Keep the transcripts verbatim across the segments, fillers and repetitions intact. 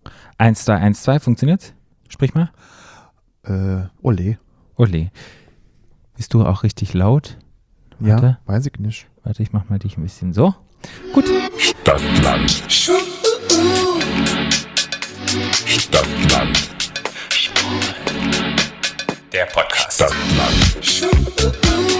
eins, zwei, eins, zwei, funktioniert's? Sprich mal. Äh, ole. Ole. Bist du auch richtig laut? Ja, Warte. weiß ich nicht. Warte, ich mach mal dich ein bisschen so. Gut. Stadtland. Stadtland. Der Podcast. Stadtland. Stadtland.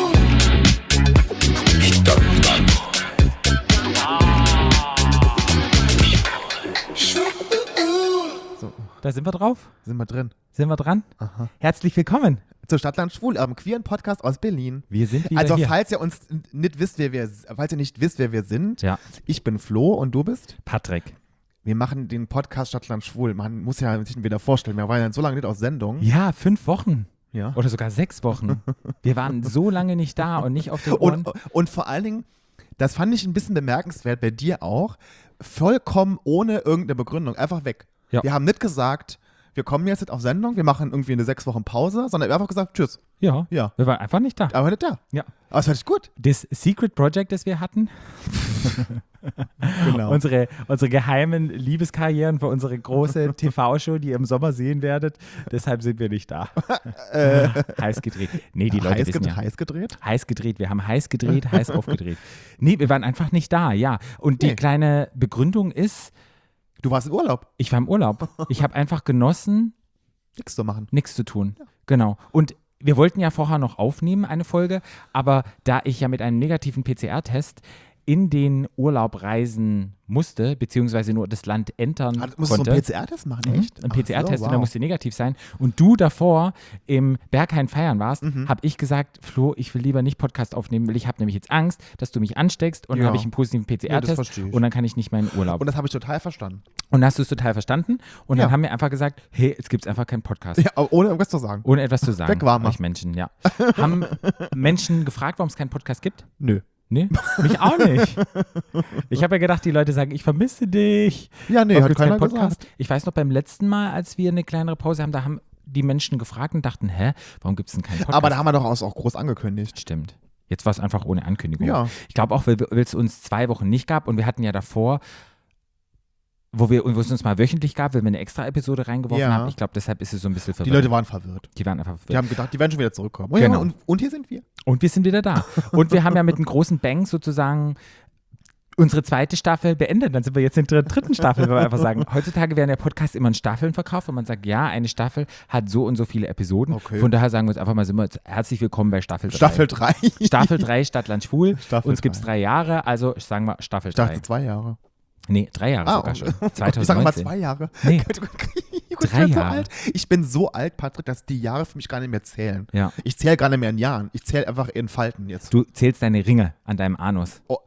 So, Da sind wir drauf. sind wir drin. Sind wir dran? Aha. Herzlich willkommen. Zu Stadtland Schwul, am queeren Podcast aus Berlin. Wir sind wieder Also hier. falls ihr uns nicht wisst, wer wir, falls ihr nicht wisst, wer wir sind, Ja. ich bin Flo und du bist? Patrick. Wir machen den Podcast Stadtland Schwul. Man muss ja sich wieder vorstellen, wir waren ja so lange nicht aus Sendung. Ja, fünf Wochen. Ja. Oder sogar sechs Wochen. Wir waren so lange nicht da und nicht auf den Ohren. Und, und vor allen Dingen, das fand ich ein bisschen bemerkenswert, bei dir auch, vollkommen ohne irgendeine Begründung, einfach weg. Ja. Wir haben nicht gesagt, wir kommen jetzt nicht auf Sendung, wir machen irgendwie eine sechs Wochen Pause, sondern wir haben einfach gesagt, tschüss. Ja, Ja. wir waren einfach nicht da. Aber nicht da. Ja. Aber das fand ich gut. Das Secret Project, das wir hatten, Genau. unsere, unsere geheimen Liebeskarrieren für unsere große T V-Show, die ihr im Sommer sehen werdet, deshalb sind wir nicht da. heiß gedreht. Nee, die Leute heiß, wissen ged- ja. heiß gedreht? Heiß gedreht, wir haben heiß gedreht, heiß aufgedreht. Nee, wir waren einfach nicht da, ja. Und die Nee. kleine Begründung ist, Du warst im Urlaub. ich war im Urlaub. Ich habe einfach genossen, Nichts zu machen. nichts zu tun. Genau. Und wir wollten ja vorher noch aufnehmen, eine Folge, aber da ich ja mit einem negativen P C R-Test in den Urlaub reisen musste, beziehungsweise nur das Land entern Ah, musst du so konnte. einen P C R-Test machen, Mhm, echt? Ein Ach P C R-Test so, und der wow. musste negativ sein. Und du davor im Berghain feiern warst, Mhm. habe ich gesagt, Flo, ich will lieber nicht Podcast aufnehmen, weil ich habe nämlich jetzt Angst, dass du mich ansteckst und dann Ja. habe ich einen positiven P C Ja, das R-Test verstehe ich. und dann kann ich nicht mehr in den Urlaub. Und das habe ich total verstanden. Und dann hast du es total verstanden und dann Ja. haben wir einfach gesagt, hey, jetzt gibt es einfach keinen Podcast. Ja, aber ohne irgendwas zu sagen. Ohne etwas zu sagen. Weg waren wir. Euch Menschen, ja. Haben Menschen gefragt, warum es keinen Podcast gibt? Nö. Nee, mich auch nicht. Ich habe ja gedacht, die Leute sagen, ich vermisse dich. Ja, nee, Warum hat gibt's keiner keinen gesagt. Ich weiß noch, beim letzten Mal, als wir eine kleinere Pause haben, da haben die Menschen gefragt und dachten, hä, warum gibt es denn keinen Podcast? Aber da haben wir doch auch groß angekündigt. Stimmt. Jetzt war es einfach ohne Ankündigung. Ja. Ich glaube auch, weil weil es uns zwei Wochen nicht gab und wir hatten ja davor, wo, wir, wo es uns mal wöchentlich gab, weil wir eine extra Episode reingeworfen Ja. haben. Ich glaube, deshalb ist es so ein bisschen Die verwirrt. Leute waren verwirrt. die waren einfach Die verwirrt. haben gedacht, die werden schon wieder zurückkommen. Und, Genau. ja, und, und hier sind wir. Und wir sind wieder da. Und wir haben ja mit einem großen Bang sozusagen unsere zweite Staffel beendet. Dann sind wir jetzt in der dritten Staffel, wenn wir einfach sagen, heutzutage werden ja Podcasts immer in Staffeln verkauft und man sagt, ja, eine Staffel hat so und so viele Episoden. Okay. Von daher sagen wir uns einfach mal, sind wir jetzt herzlich willkommen bei Staffel drei. Staffel drei. Staffel drei, Stadtland Schwul. Staffel Uns gibt es drei. drei Jahre, also sagen wir Staffel Ich dachte drei. zwei Jahre. Nee, drei Jahre Ah, sogar oh. schon. Ich sage zwanzig mal neunzehn. zwei Jahre. Nee. Gut, ich Drei bin so Jahre. alt. Ich bin so alt, Patrick, dass die Jahre für mich gar nicht mehr zählen. Ja. Ich zähle gar nicht mehr in Jahren. Ich zähle einfach in Falten jetzt. Du zählst deine Ringe an deinem Anus. Oh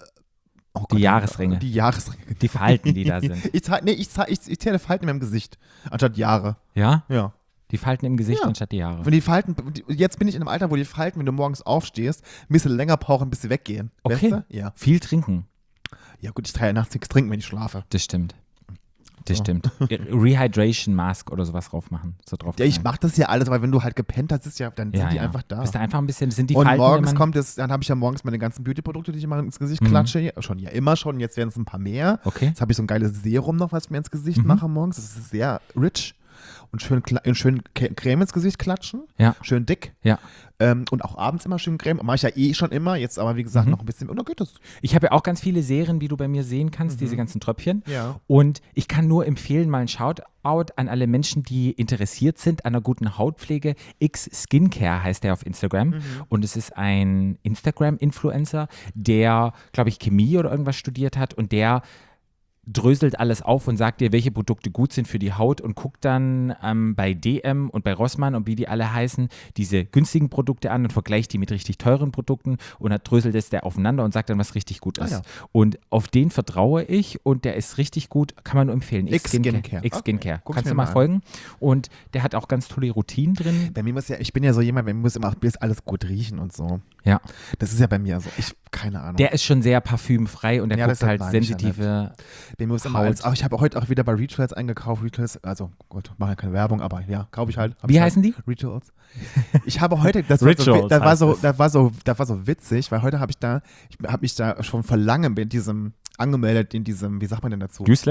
Die Jahresringe. Die Jahresringe. Die Falten, die da sind. Ich, zahl- nee, ich, zahl- ich, ich zähle Falten in meinem Gesicht, anstatt Jahre. Ja? Ja. Die Falten im Gesicht Ja. anstatt die Jahre. Wenn die Falten, die- jetzt bin ich in einem Alter, wo die Falten, wenn du morgens aufstehst, ein bisschen länger brauchen, bis sie weggehen. Okay. Weißt du? Ja. Viel trinken. Ja gut, ich trage ja nachts nichts trinken, wenn ich schlafe. Das stimmt. Das So. stimmt. Rehydration Mask oder sowas drauf machen. So drauf Ja, ich knallen. mach das ja alles, weil wenn du halt gepennt hast, ist ja, dann ja, sind die ja. einfach da. Bist du einfach ein bisschen, sind die Und Falten, morgens wenn man, kommt es, dann habe ich ja morgens meine ganzen Beauty-Produkte, die ich immer ins Gesicht Mhm. klatsche. Ja, schon ja immer schon, jetzt werden es ein paar mehr. Okay. Jetzt habe ich so ein geiles Serum noch, was ich mir ins Gesicht Mhm. mache morgens. Das ist sehr rich und schön, kla- schön Ke- Creme ins Gesicht klatschen. Ja. Schön dick. Ja. Ähm, und auch abends immer schön Creme. Mache ich ja eh schon immer. Jetzt aber, wie gesagt, Mhm. noch ein bisschen. Und dann geht das. Ich habe ja auch ganz viele Serien, wie du bei mir sehen kannst, Mhm. diese ganzen Tröpfchen. Ja. Und ich kann nur empfehlen, mal ein Shoutout an alle Menschen, die interessiert sind an einer guten Hautpflege. X Skincare heißt der auf Instagram. Mhm. Und es ist ein Instagram-Influencer, der, glaube ich, Chemie oder irgendwas studiert hat und der dröselt alles auf und sagt dir, welche Produkte gut sind für die Haut und guckt dann ähm, bei D M und bei Rossmann und wie die alle heißen, diese günstigen Produkte an und vergleicht die mit richtig teuren Produkten und dann dröselt es der aufeinander und sagt dann, was richtig gut Ah, ist. ja. Und auf den vertraue ich und der ist richtig gut, kann man nur empfehlen. X-Skincare. X-Skincare. Okay, guck's Kannst mir du mal mal an. folgen. Und der hat auch ganz tolle Routinen drin. Bei mir muss ja, ich bin ja so jemand, bei mir muss immer bis alles gut riechen und so. Ja. Das ist ja bei mir so. Ich, keine Ahnung. Der ist schon sehr parfümfrei und der Ja, guckt deshalb halt mag ich ja sensitive. Bei mir muss immer Haut. alles. Auch ich habe heute auch wieder bei Rituals eingekauft. Rituals, also gut, mache ja keine Werbung, aber ja, kaufe ich halt. Hab Wie ich heißen die? halt. Rituals. Ich habe heute, das war, so, Rituals das war heißt so, es. das war so, das war so witzig, weil heute habe ich da, ich habe mich da schon vor langem in diesem angemeldet, in diesem, wie sagt man denn dazu? Newsletter?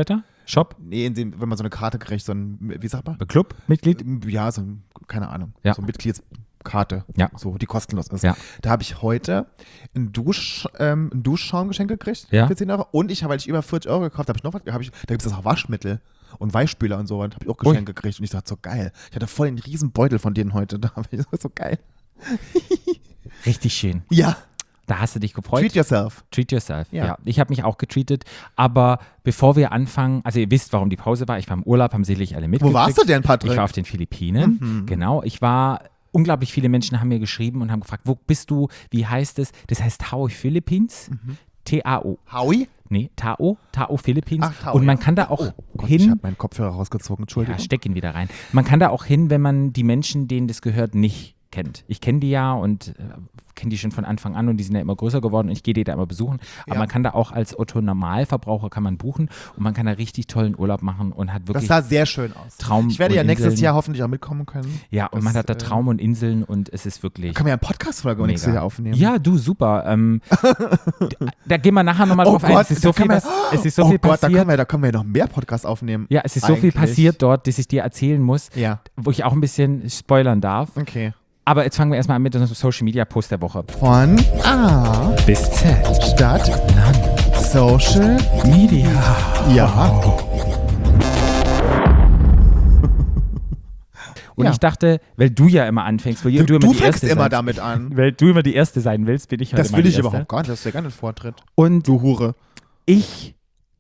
Shop? Nee, in dem, wenn man so eine Karte kriegt, so ein, wie sagt man? Club-Mitglied? Ja, so ein, keine Ahnung, Ja. so eine Mitgliedskarte, Ja. so, die kostenlos ist. Ja. Da habe ich heute einen, Dusch, ähm, einen Duschschaum geschenkt gekriegt Ja. für zehn Euro und ich habe, weil ich über vierzig Euro gekauft habe, ich noch was, hab ich, da gibt es auch Waschmittel und Weichspüler und so, und habe ich auch Ui. geschenkt gekriegt und ich dachte so geil. Ich hatte voll einen riesen Beutel von denen heute, da habe ich das so geil. Richtig schön. Ja, Da hast du dich gefreut. treat yourself. Treat yourself. Ja. Ja. Ich habe mich auch getreatet. Aber bevor wir anfangen, also ihr wisst, warum die Pause war. Ich war im Urlaub, haben sicherlich alle mitgekriegt. Wo warst du denn, Patrick? Ich war auf den Philippinen. Mhm. Genau. Ich war, unglaublich viele Menschen haben mir geschrieben und haben gefragt, wo bist du? Wie heißt es? Das heißt Tao Philippines. Mhm. T A O. Howie? Nee, Tao. Tao Philippines. Ach, Tao, und man ja. kann da auch Oh Gott, hin. ich habe meinen Kopfhörer rausgezogen, Entschuldigung. Ja, steck ihn wieder rein. Man kann da auch hin, wenn man die Menschen, denen das gehört, nicht kennt. Ich kenne die ja und äh, kenne die schon von Anfang an und die sind ja immer größer geworden und ich gehe die da immer besuchen. Aber Ja. man kann da auch als Otto-Normalverbraucher kann man buchen und man kann da richtig tollen Urlaub machen und hat Das wirklich sah sehr schön aus. Traum Ich werde und ja nächstes Inseln. Jahr hoffentlich auch mitkommen können. Ja, und Das, man hat da äh, Traum und Inseln und es ist wirklich Können wir ja eine Podcast-Folge nächstes mega. Jahr aufnehmen? Ja, du, super. Ähm, da, da gehen wir nachher nochmal Oh drauf ein. Gott, Es ist so da viel, können wir- was, es ist so oh viel Gott, da passiert. können, wir, da können wir noch mehr Podcasts aufnehmen. Ja, es ist so viel Eigentlich. passiert dort, dass ich dir erzählen muss, Ja, wo ich auch ein bisschen spoilern darf. okay. Aber jetzt fangen wir erstmal an mit unserem Social Media Post der Woche. Von A Bis Z. Stadt Social Media. Ja. Und Ja. ich dachte, weil du ja immer anfängst, weil Du, du immer du die fängst Erste immer sein, damit an. weil du immer die Erste sein willst, bin ich heute Das mal will die ich Erste. überhaupt gar nicht. Das ist ja gar nicht Vortritt. Und Du Hure. ich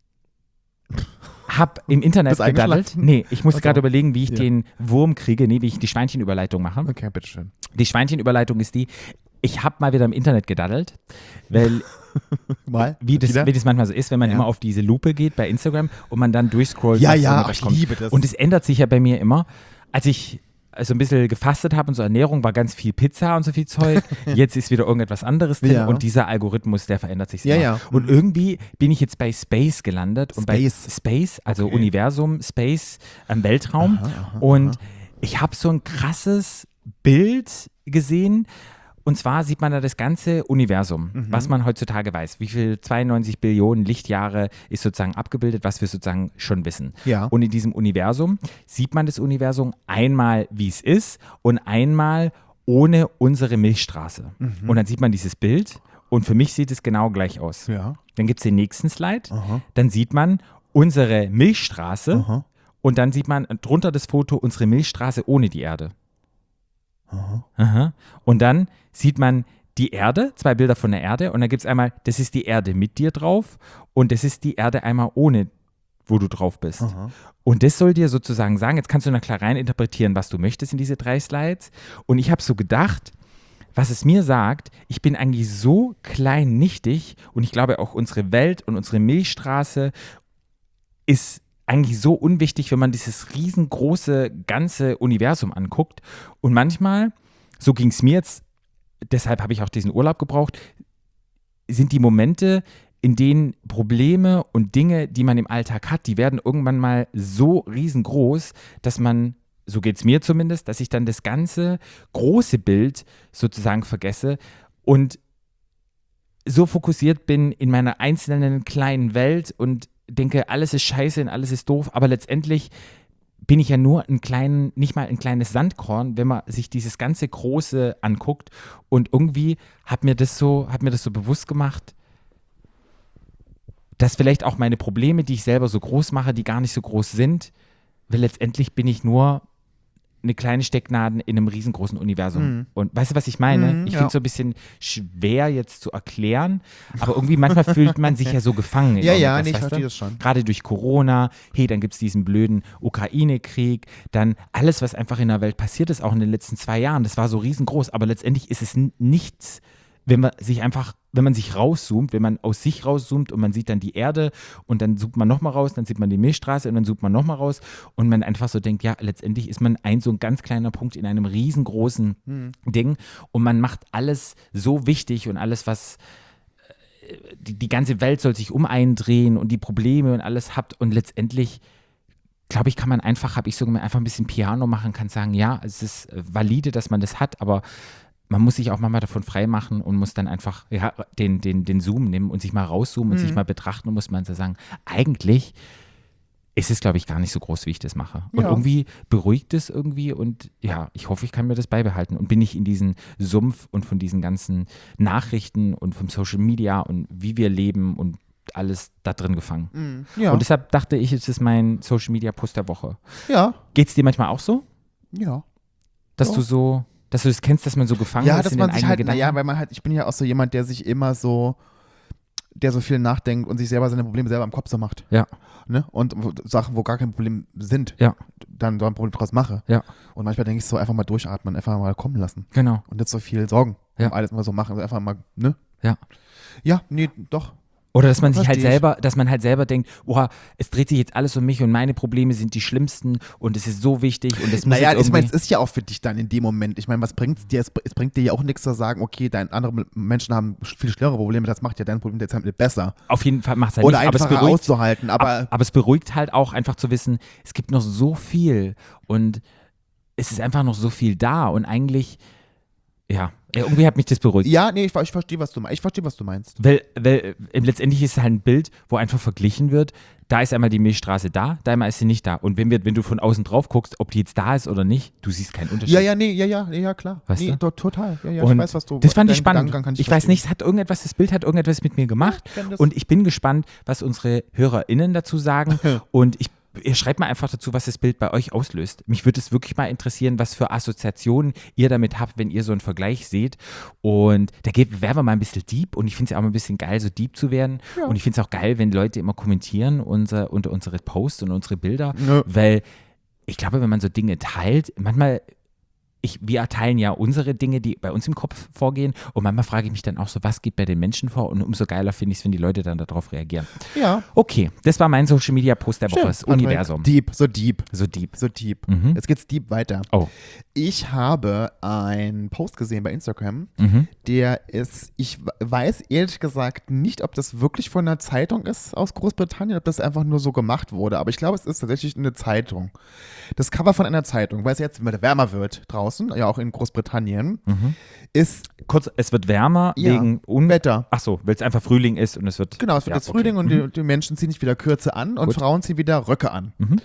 habe im Internet Bist gedaddelt. eingeschlafen? Nee, ich muss Ach so. gerade überlegen, wie ich Ja. den Wurm kriege, nee, wie ich die Schweinchenüberleitung mache. Okay, bitteschön. Die Schweinchenüberleitung ist die, ich habe mal wieder im Internet gedaddelt, weil Mal? wie das, Wieder? wie das manchmal so ist, wenn man Ja. immer auf diese Lupe geht bei Instagram und man dann durchscrollt. Ja, was so ja, mit ach, was ich kommt. liebe das. Und es ändert sich ja bei mir immer. Als ich so ein bisschen gefastet habe und so Ernährung war ganz viel Pizza und so viel Zeug. Jetzt ist wieder irgendetwas anderes drin Ja. und dieser Algorithmus, der verändert sich Ja, immer. ja. Und Mhm. irgendwie bin ich jetzt bei Space gelandet und bei Space. Space, also Okay. Universum, Space, ähm, Weltraum. Aha, aha, und ich habe so ein krasses Bild gesehen. Und zwar sieht man da das ganze Universum, Mhm. was man heutzutage weiß. Wie viel zweiundneunzig Billionen Lichtjahre ist sozusagen abgebildet, was wir sozusagen schon wissen. Ja. Und in diesem Universum sieht man das Universum einmal, wie es ist und einmal ohne unsere Milchstraße. Mhm. Und dann sieht man dieses Bild und für mich sieht es genau gleich aus. Ja. Dann gibt es den nächsten Slide, Aha. dann sieht man unsere Milchstraße Aha. und dann sieht man drunter das Foto unsere Milchstraße ohne die Erde. Aha. Aha. Und dann sieht man die Erde, zwei Bilder von der Erde und dann gibt es einmal, das ist die Erde mit dir drauf und das ist die Erde einmal ohne, wo du drauf bist. Aha. Und das soll dir sozusagen sagen, jetzt kannst du nach klar rein interpretieren, was du möchtest in diese drei Slides. Und ich habe so gedacht, was es mir sagt, ich bin eigentlich so klein nichtig und ich glaube auch unsere Welt und unsere Milchstraße ist eigentlich so unwichtig, wenn man dieses riesengroße ganze Universum anguckt. Und manchmal, so ging es mir jetzt, deshalb habe ich auch diesen Urlaub gebraucht, sind die Momente, in denen Probleme und Dinge, die man im Alltag hat, die werden irgendwann mal so riesengroß, dass man, so geht es mir zumindest, dass ich dann das ganze große Bild sozusagen vergesse und so fokussiert bin in meiner einzelnen kleinen Welt und denke, alles ist scheiße und alles ist doof, aber letztendlich bin ich ja nur ein kleinen, nicht mal ein kleines Sandkorn, wenn man sich dieses ganze Große anguckt. Und irgendwie hat mir das so, hat mir das so bewusst gemacht, dass vielleicht auch meine Probleme, die ich selber so groß mache, die gar nicht so groß sind, weil letztendlich bin ich nur eine kleine Stecknadel in einem riesengroßen Universum. Mhm. Und weißt du, was ich meine? Mhm, ich ja. finde es so ein bisschen schwer jetzt zu erklären, aber irgendwie manchmal fühlt man sich ja so gefangen. in Ja, ja, irgendwas, nee, ich weißt du? verstehe das schon. Gerade durch Corona, hey, dann gibt es diesen blöden Ukraine-Krieg, dann alles, was einfach in der Welt passiert ist, auch in den letzten zwei Jahren, das war so riesengroß, aber letztendlich ist es n- nichts, wenn man sich einfach, wenn man sich rauszoomt, wenn man aus sich rauszoomt und man sieht dann die Erde und dann zoomt man nochmal raus, dann sieht man die Milchstraße und dann zoomt man nochmal raus und man einfach so denkt, ja, letztendlich ist man ein so ein ganz kleiner Punkt in einem riesengroßen Hm. Ding und man macht alles so wichtig und alles, was die, die ganze Welt soll sich um einen drehen und die Probleme und alles habt und letztendlich glaube ich, kann man einfach, habe ich so gemerkt, einfach ein bisschen Piano machen, kann sagen, ja, es ist valide, dass man das hat, aber man muss sich auch mal davon frei machen und muss dann einfach ja, den, den, den Zoom nehmen und sich mal rauszoomen und Mhm. sich mal betrachten und muss man so sagen, eigentlich ist es, glaube ich, gar nicht so groß, wie ich das mache. Und Ja. irgendwie beruhigt es irgendwie und ja, ich hoffe, ich kann mir das beibehalten und bin nicht in diesen Sumpf und von diesen ganzen Nachrichten und vom Social Media und wie wir leben und alles da drin gefangen. Ja. Und deshalb dachte ich, es ist mein Social Media Post der Woche. ja. Geht es dir manchmal auch so, Ja. dass Ja. du so, dass du das kennst, dass man so gefangen Ja, ist dass in man den sich eigenen halt, Gedanken? naja, weil man halt, ich bin ja auch so jemand, der sich immer so, der so viel nachdenkt und sich selber seine Probleme selber im Kopf so macht. Ja. Ne? Und wo, Sachen, wo gar kein Problem sind, Ja. dann so ein Problem draus mache. Ja. Und manchmal denke ich so, einfach mal durchatmen, einfach mal kommen lassen. Genau. Und nicht so viel Sorgen. Ja. Um alles mal so machen, einfach mal, ne? Ja. Ja, nee, doch. Oder dass man sich halt Versteh ich. selber, dass man halt selber denkt, oha, es dreht sich jetzt alles um mich und meine Probleme sind die schlimmsten und es ist so wichtig und es muss Naja, jetzt ich meine, irgendwie... es ist ja auch für dich dann in dem Moment. Ich meine, was bringt es dir? Es, es bringt dir ja auch nichts zu sagen, okay, dein, andere Menschen haben viel schlimmere Probleme, das macht ja dein Problem jetzt halt nicht besser. Auf jeden Fall macht es halt Oder nicht, aber es einfacher beruhigt, auszuhalten, aber aber, aber es beruhigt halt auch einfach zu wissen, es gibt noch so viel und es ist einfach noch so viel da und eigentlich, ja, irgendwie hat mich das beruhigt. ja, nee, ich, ich verstehe, was du meinst. Ich verstehe, was du meinst. Weil, weil äh, letztendlich ist es halt ein Bild, wo einfach verglichen wird, da ist einmal die Milchstraße da, da einmal ist sie nicht da. Und wenn, wir, wenn du von außen drauf guckst, ob die jetzt da ist oder nicht, du siehst keinen Unterschied. Ja, ja, nee, ja, ja, ja, klar. Weißt nee, du? doch, total. Ja, ja, Und ich weiß, was du das fand ich deinen spannend. Gedankengang kann Ich, weiß verstehen. nicht, es hat irgendetwas, das Bild hat irgendetwas mit mir gemacht. Ich kenn das. Und ich bin gespannt, was unsere HörerInnen dazu sagen. Und ich Ihr schreibt mal einfach dazu, was das Bild bei euch auslöst. Mich würde es wirklich mal interessieren, was für Assoziationen ihr damit habt, wenn ihr so einen Vergleich seht. Und da geht- wären wir mal ein bisschen deep und ich finde es auch mal ein bisschen geil, so deep zu werden. Ja. Und ich finde es auch geil, wenn Leute immer kommentieren unser, unter unsere Posts und unsere Bilder, Ja. weil ich glaube, wenn man so Dinge teilt, manchmal, ich, wir teilen ja unsere Dinge, die bei uns im Kopf vorgehen und manchmal frage ich mich dann auch so, was geht bei den Menschen vor und umso geiler finde ich es, wenn die Leute dann darauf reagieren. Ja. Okay, das war mein Social Media Post der Woche, Schön. das Universum. Patrick, Deep, so deep, So deep. so deep. Mhm. Jetzt geht's deep weiter. Oh. Ich habe einen Post gesehen bei Instagram, Mhm. der ist, ich weiß ehrlich gesagt nicht, ob das wirklich von einer Zeitung ist aus Großbritannien, ob das einfach nur so gemacht wurde, aber ich glaube, es ist tatsächlich eine Zeitung. Das Cover von einer Zeitung, weil es jetzt immer wärmer wird draußen, ja auch in Großbritannien, Mhm. ist Kurz, es wird wärmer Ja. wegen Un Wetter. Ach so, weil es einfach Frühling ist und es wird. Genau, es wird ja, jetzt Frühling okay. und die, die Menschen ziehen sich wieder Kürze an und Gut. Frauen ziehen wieder Röcke an. Mhm.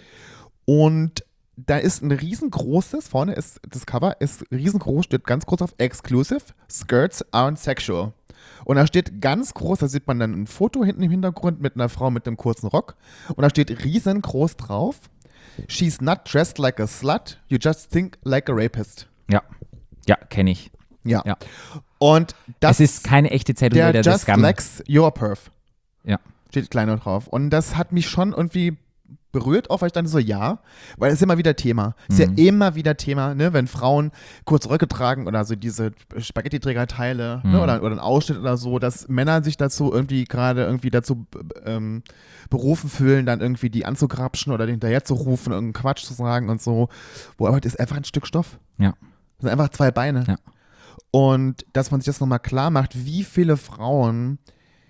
Und da ist ein riesengroßes, vorne ist das Cover, ist riesengroß, steht ganz groß auf Exclusive, Skirts aren't sexual. Und da steht ganz groß, da sieht man dann ein Foto hinten im Hintergrund mit einer Frau mit einem kurzen Rock. Und da steht riesengroß drauf, she's not dressed like a slut, you just think like a rapist. Ja, ja, kenne ich. Ja. Ja. Und das es ist keine echte Zeitung, der weil der das Just Scam. Flex Your Perf. Ja. Steht kleiner drauf. Und das hat mich schon irgendwie berührt, auch weil ich dann so, ja, weil es ist immer wieder Thema. Es ist Mhm. ja immer wieder Thema, ne, wenn Frauen kurze Röcke tragen oder so diese Spaghetti-Trägerteile Mhm. ne, oder, oder einen Ausschnitt oder so, dass Männer sich dazu irgendwie gerade irgendwie dazu ähm, berufen fühlen, dann irgendwie die anzugrapschen oder hinterher zu rufen, irgendeinen Quatsch zu sagen und so. Wo aber das ist einfach ein Stück Stoff. Ja. Das sind einfach zwei Beine. Ja. Und dass man sich das nochmal klar macht, wie viele Frauen,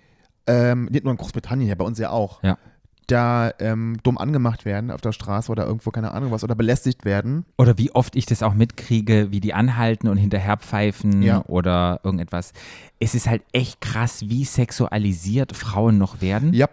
ähm, nicht nur in Großbritannien, ja bei uns ja auch, Ja. da ähm, dumm angemacht werden auf der Straße oder irgendwo, keine Ahnung was, oder belästigt werden. Oder wie oft ich das auch mitkriege, wie die anhalten und hinterher pfeifen Ja. oder irgendetwas. Es ist halt echt krass, wie sexualisiert Frauen noch werden. Ja.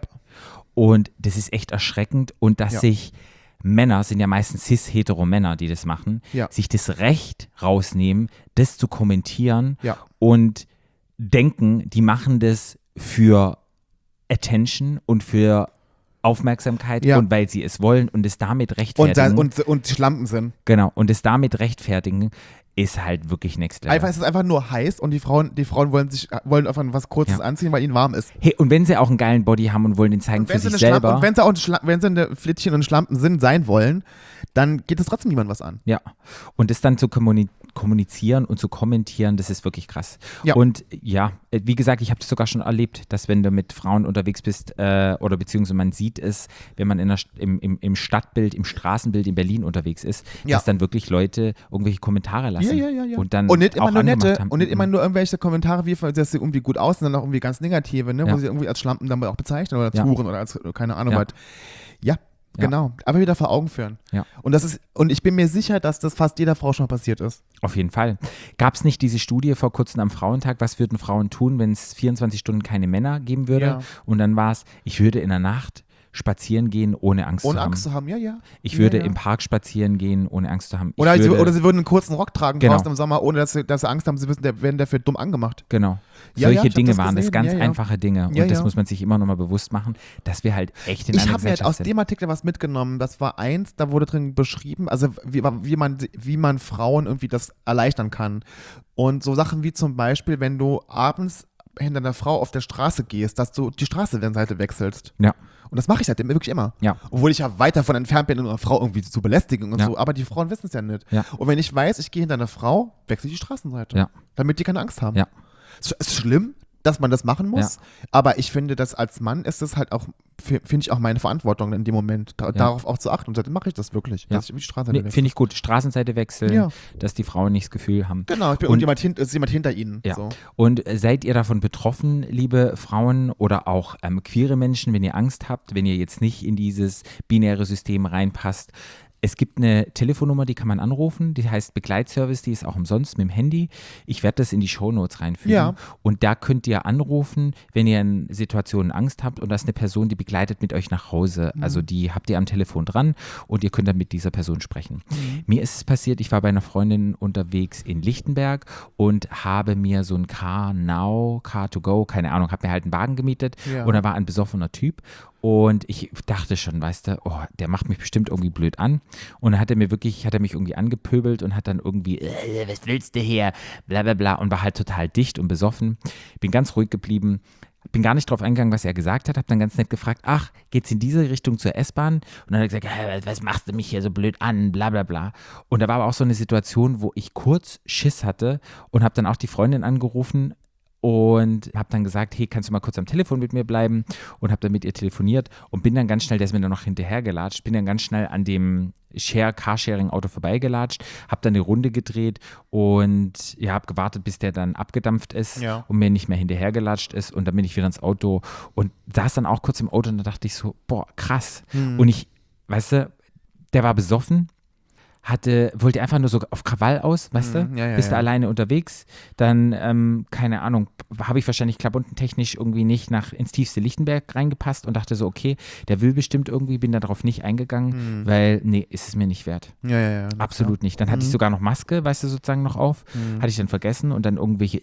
Und das ist echt erschreckend. Und dass Ja. sich Männer, sind ja meistens cis-hetero-Männer, die das machen, Ja. sich das Recht rausnehmen, das zu kommentieren Ja. und denken, die machen das für Attention und für Aufmerksamkeit Ja. und weil sie es wollen und es damit Und, rechtfertigen. da, und, und Schlampen sind. Genau, und es damit rechtfertigen, ist halt wirklich next level. Einfach, es ist einfach nur heiß und die Frauen, die Frauen wollen sich wollen einfach was Kurzes Ja. anziehen, weil ihnen warm ist. Hey, und wenn sie auch einen geilen Body haben und wollen den zeigen Und für wenn, sie sich eine Schlampe, selber. und wenn sie auch ein Schla wenn sie eine Flittchen und Schlampen sind, sein wollen, dann geht es trotzdem niemand was an. Ja, und das dann zu kommuni kommunizieren und zu kommentieren, das ist wirklich krass. Ja. Und ja, äh, wie gesagt, ich habe das sogar schon erlebt, dass wenn du mit Frauen unterwegs bist äh, oder beziehungsweise man sieht es, wenn man in der, St- im, im, im Stadtbild, im Straßenbild in Berlin unterwegs ist, Ja. dass dann wirklich Leute irgendwelche Kommentare lassen. Ja, ja, ja, ja. Und dann Und nicht immer auch nur angemacht nette haben. und nicht immer Mhm. nur irgendwelche Kommentare, wie dass sie irgendwie gut aussehen, sondern auch irgendwie ganz negative, ne, Ja. wo sie irgendwie als Schlampen dann auch bezeichnen oder als Ja. Huren oder als keine Ahnung Ja. was. Ja, Ja. genau. Aber wieder vor Augen führen. Ja. Und das ist, und ich bin mir sicher, dass das fast jeder Frau schon mal passiert ist. Auf jeden Fall. Gab es nicht diese Studie vor kurzem am Frauentag, was würden Frauen tun, wenn es vierundzwanzig Stunden keine Männer geben würde? Ja. Und dann war es, ich würde in der Nacht spazieren gehen, ohne Angst Ohne zu haben. Angst zu haben, ja, ja. Ich ja, würde ja. im Park spazieren gehen, ohne Angst zu haben. Ich Oder, würde, sie, oder sie würden einen kurzen Rock tragen Genau. draußen im Sommer, ohne dass sie, dass sie Angst haben, sie wissen, der werden dafür dumm angemacht. Genau. Ja, Solche ja, ich hab Dinge das waren das, gesehen. ganz Ja, ja. einfache Dinge. Ja, und das ja. muss man sich immer noch mal bewusst machen, dass wir halt echt in Ich einer habe mir halt Gesellschaft aus sind. dem Artikel was mitgenommen. Das war eins, da wurde drin beschrieben, also wie, wie, man, wie man Frauen irgendwie das erleichtern kann. Und so Sachen wie zum Beispiel, wenn du abends hinter einer Frau auf der Straße gehst, dass du die Straßenseite wechselst. Ja. Und das mache ich halt wirklich immer. Ja. Obwohl ich ja weit davon entfernt bin, eine Frau irgendwie zu belästigen und Ja. so. Aber die Frauen wissen es ja nicht. Ja. Und wenn ich weiß, ich gehe hinter einer Frau, wechsle ich die Straßenseite. Ja. Damit die keine Angst haben. Ja. Es ist schlimm, dass man das machen muss. Aber ich finde, dass als Mann ist es halt auch, finde ich auch meine Verantwortung in dem Moment, da, darauf auch zu achten. Und dann mache ich das wirklich, Ja. dass ich über die Straßenseite Nee, wechsle. finde ich gut. Straßenseite wechseln, Ja. dass die Frauen nicht das Gefühl haben. Genau, ich bin, Und- und, jemand, hin, ist jemand hinter ihnen. Ja. So. Und äh, seid ihr davon betroffen, liebe Frauen oder auch ähm, queere Menschen, wenn ihr Angst habt, wenn ihr jetzt nicht in dieses binäre System reinpasst? Es gibt eine Telefonnummer, die kann man anrufen, die heißt Begleitservice, die ist auch umsonst mit dem Handy. Ich werde das in die Shownotes reinfügen. Ja. Und da könnt ihr anrufen, wenn ihr in Situationen Angst habt und das ist eine Person, die begleitet mit euch nach Hause. Mhm. Also die habt ihr am Telefon dran und ihr könnt dann mit dieser Person sprechen. Mhm. Mir ist es passiert, ich war bei einer Freundin unterwegs in Lichtenberg und habe mir so ein Car Now, Car to Go, keine Ahnung, habe mir halt einen Wagen gemietet Ja. und da war ein besoffener Typ. Und ich dachte schon, weißt du, oh, der macht mich bestimmt irgendwie blöd an. Und dann hat er mir wirklich, hat er mich irgendwie angepöbelt und hat dann irgendwie, äh, was willst du hier, bla bla bla und war halt total dicht und besoffen. Bin ganz ruhig geblieben, bin gar nicht drauf eingegangen, was er gesagt hat, habe dann ganz nett gefragt, ach, geht's in diese Richtung zur S-Bahn? Und dann hat er gesagt, äh, was machst du mich hier so blöd an, bla bla bla. Und da war aber auch so eine Situation, wo ich kurz Schiss hatte und habe dann auch die Freundin angerufen, und habe dann gesagt, hey, kannst du mal kurz am Telefon mit mir bleiben? Und habe dann mit ihr telefoniert und bin dann ganz schnell, der ist mir dann noch hinterhergelatscht, bin dann ganz schnell an dem Share, Carsharing-Auto vorbeigelatscht, habe dann eine Runde gedreht und ja, habe gewartet, bis der dann abgedampft ist Ja. und mir nicht mehr hinterhergelatscht ist und dann bin ich wieder ins Auto und saß dann auch kurz im Auto und da dachte ich so, boah, krass. Hm. Und ich, weißt du, der war besoffen, hatte, wollte einfach nur so auf Krawall aus, weißt du? Mhm, ja, ja, Bist du ja. alleine unterwegs, dann, ähm, keine Ahnung, habe ich wahrscheinlich klamottentechnisch irgendwie nicht nach ins tiefste Lichtenberg reingepasst und dachte so, okay, der will bestimmt irgendwie, bin da drauf nicht eingegangen, weil, nee, ist es mir nicht wert. Ja, ja, ja. Absolut nicht. Dann hatte ich sogar noch Maske, weißt du, sozusagen noch auf, Mhm. hatte ich dann vergessen und dann irgendwelche,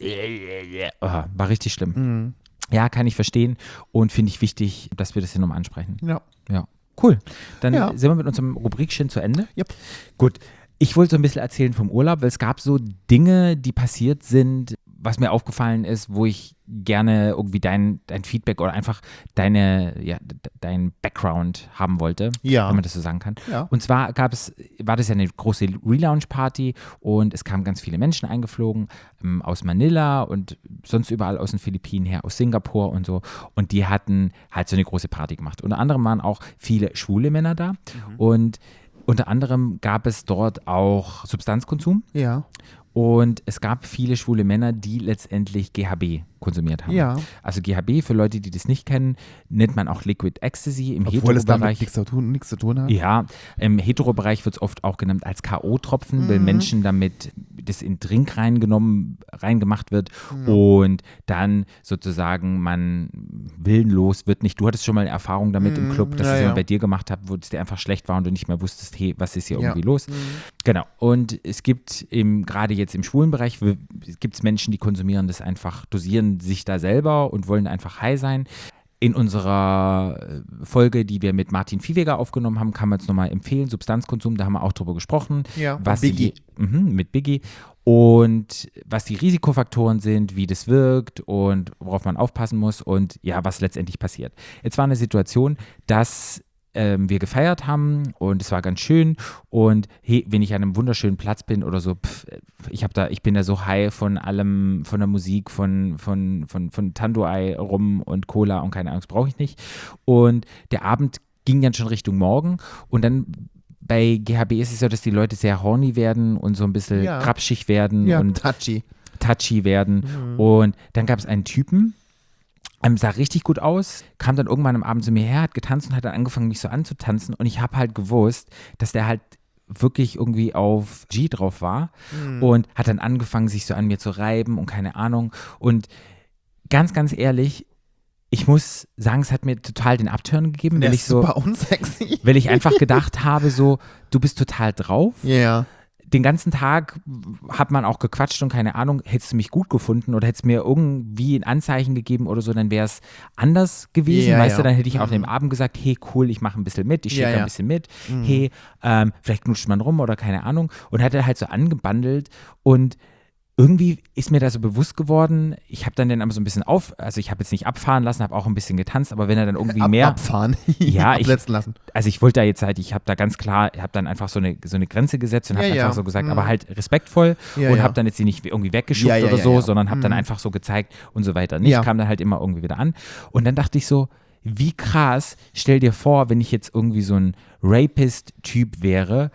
oh, war richtig schlimm. Mhm. Ja, kann ich verstehen und finde ich wichtig, dass wir das hier nochmal ansprechen. Ja. Ja, cool. Dann Ja. sind wir mit unserem Rubrikchen zu Ende. Yep. Gut. Ich wollte so ein bisschen erzählen vom Urlaub, weil es gab so Dinge, die passiert sind, was mir aufgefallen ist, wo ich gerne irgendwie dein, dein Feedback oder einfach deine, ja, d- dein Background haben wollte, Ja. wenn man das so sagen kann. Ja. Und zwar gab es, war das ja eine große Relaunch-Party und es kamen ganz viele Menschen eingeflogen ähm, aus Manila und sonst überall aus den Philippinen her, aus Singapur und so. Und die hatten halt so eine große Party gemacht. Unter anderem waren auch viele schwule Männer da und unter anderem gab es dort auch Substanzkonsum Ja. und es gab viele schwule Männer, die letztendlich G H B konsumiert haben. Ja. Also G H B, für Leute, die das nicht kennen, nennt man auch Liquid Ecstasy im Obwohl es damit Hetero-Bereich. nichts zu tun, nichts zu tun hat. Ja, im Hetero-Bereich wird es oft auch genannt als K O-Tropfen, weil Menschen damit das in Drink reingenommen, reingemacht wird und dann sozusagen man willenlos wird nicht. Du hattest schon mal eine Erfahrung damit im Club, dass ja, es ja. jemand bei dir gemacht hat, wo es dir einfach schlecht war und du nicht mehr wusstest, hey, was ist hier Ja. irgendwie los? Genau. Und es gibt im, gerade jetzt im schwulen Bereich, gibt es Menschen, die konsumieren das einfach, dosieren sich da selber und wollen einfach high sein. In unserer äh, Folge, die wir mit Martin Viehweger aufgenommen haben, kann man es nochmal empfehlen, Substanzkonsum, da haben wir auch drüber gesprochen. Ja, was Biggie. Die, mhm, mit Biggie. Und was die Risikofaktoren sind, wie das wirkt und worauf man aufpassen muss und ja, was letztendlich passiert. Jetzt war eine Situation, dass ähm, wir gefeiert haben und es war ganz schön und hey, wenn ich an einem wunderschönen Platz bin oder so, pff, ich habe da, ich bin da so high von allem, von der Musik, von, von, von, von Tanduay, Rum und Cola und keine Angst, brauche ich nicht. Und der Abend ging dann schon Richtung Morgen und dann bei G H B ist es so, dass die Leute sehr horny werden und so ein bisschen Ja. grapschig werden Ja, und touchy. touchy werden. Und dann gab es einen Typen, ähm, sah richtig gut aus, kam dann irgendwann am Abend zu mir her, hat getanzt und hat dann angefangen, mich so anzutanzen. Und ich habe halt gewusst, dass der halt wirklich irgendwie auf G drauf war und hat dann angefangen, sich so an mir zu reiben und keine Ahnung. Und ganz, ganz ehrlich, ich muss sagen, es hat mir total den Upturn gegeben, Der weil ist ich so, super unsexy. weil ich einfach gedacht habe, so, du bist total drauf. Ja. Yeah. Den ganzen Tag hat man auch gequatscht und keine Ahnung, hättest du mich gut gefunden oder hättest mir irgendwie ein Anzeichen gegeben oder so, dann wäre es anders gewesen, Ja, weißt ja. du, dann hätte ich auch Mhm. an dem Abend gesagt, hey cool, ich mache ein bisschen mit, ich schicke Ja, ja. ein bisschen mit, Mhm. hey, ähm, vielleicht knutscht man rum oder keine Ahnung und hat er halt so angebandelt und irgendwie ist mir da so bewusst geworden, ich habe dann den aber so ein bisschen auf, also ich habe jetzt nicht abfahren lassen, habe auch ein bisschen getanzt, aber wenn er dann irgendwie Ab, mehr, abfahren. Ja, ich- Absetzen lassen. also ich wollte da jetzt halt, ich habe da ganz klar, ich habe dann einfach so eine, so eine Grenze gesetzt und Ja, habe ja. einfach so gesagt, Mhm. aber halt respektvoll Ja, und ja. habe dann jetzt die nicht irgendwie weggeschubt Ja, ja, oder ja, so, ja. sondern habe dann Mhm. einfach so gezeigt und so weiter. Nicht, Ja. kam dann halt immer irgendwie wieder an und dann dachte ich so, wie krass, stell dir vor, wenn ich jetzt irgendwie so ein Rapist-Typ wäre,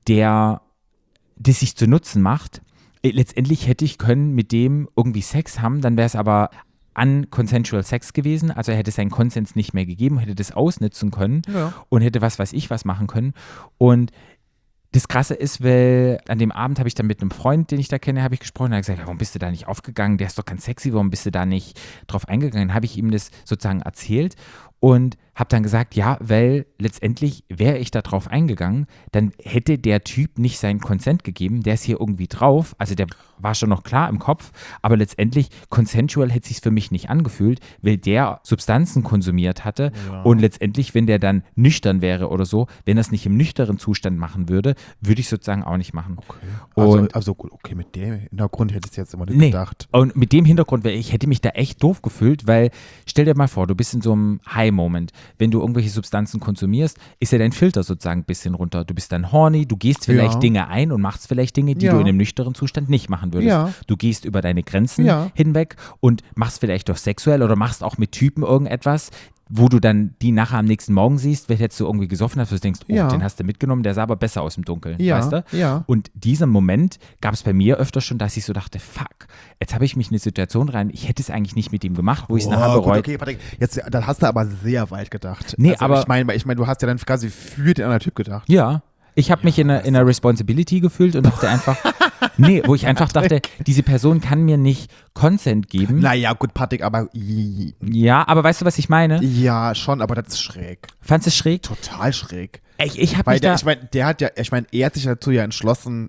der das sich zu Nutzen macht. Äh, Letztendlich hätte ich können mit dem irgendwie Sex haben, dann wäre es aber unconsensual Sex gewesen, also er hätte seinen Konsens nicht mehr gegeben, hätte das ausnutzen können Ja. und hätte was weiß ich was machen können und das Krasse ist, weil an dem Abend habe ich dann mit einem Freund, den ich da kenne, habe ich gesprochen, er hat gesagt, ja, warum bist du da nicht aufgegangen, der ist doch ganz sexy, warum bist du da nicht drauf eingegangen, dann habe ich ihm das sozusagen erzählt und habe dann gesagt, ja, weil letztendlich wäre ich da drauf eingegangen, dann hätte der Typ nicht seinen Consent gegeben, der ist hier irgendwie drauf, also der war schon noch klar im Kopf, aber letztendlich consensual hätte sich's für mich nicht angefühlt, weil der Substanzen konsumiert hatte Ja. und letztendlich, wenn der dann nüchtern wäre oder so, wenn er es nicht im nüchternen Zustand machen würde, würde ich sozusagen auch nicht machen. Okay. Also, Und also gut, okay, mit dem Hintergrund hätte ich jetzt immer nicht Nee. gedacht. Und mit dem Hintergrund, weil ich hätte mich da echt doof gefühlt, weil stell dir mal vor, du bist in so einem High-Moment. Wenn du irgendwelche Substanzen konsumierst, ist ja dein Filter sozusagen ein bisschen runter. Du bist dann horny, du gehst vielleicht Ja. Dinge ein und machst vielleicht Dinge, die Ja. du in einem nüchternen Zustand nicht machen würdest. Ja. Du gehst über deine Grenzen Ja. hinweg und machst vielleicht doch sexuell oder machst auch mit Typen irgendetwas, wo du dann die nachher am nächsten Morgen siehst, wenn jetzt du irgendwie gesoffen hast, wo du denkst, oh, Ja. den hast du mitgenommen, der sah aber besser aus im Dunkeln, Ja, weißt du? ja. Und dieser Moment gab es bei mir öfter schon, dass ich so dachte, fuck, jetzt habe ich mich in eine Situation rein, ich hätte es eigentlich nicht mit ihm gemacht, wo ich es Boah, nachher gut, bereut. okay, Patrick, jetzt, da hast du aber sehr weit gedacht. Nee, also, aber- Ich meine, ich mein, du hast ja dann quasi für den anderen Typ gedacht. Ja, ich habe mich in einer, in einer Responsibility gefühlt und dachte einfach, nee, wo ich einfach dachte, diese Person kann mir nicht Consent geben. Naja, gut, Patrick, aber i- Ja, aber weißt du, was ich meine? ja, schon, aber das ist schräg. Fandst du es schräg? Total schräg. Ich, ich habe Weil mich der, da... ich meine, der hat ja, ich meine, er hat sich dazu ja entschlossen,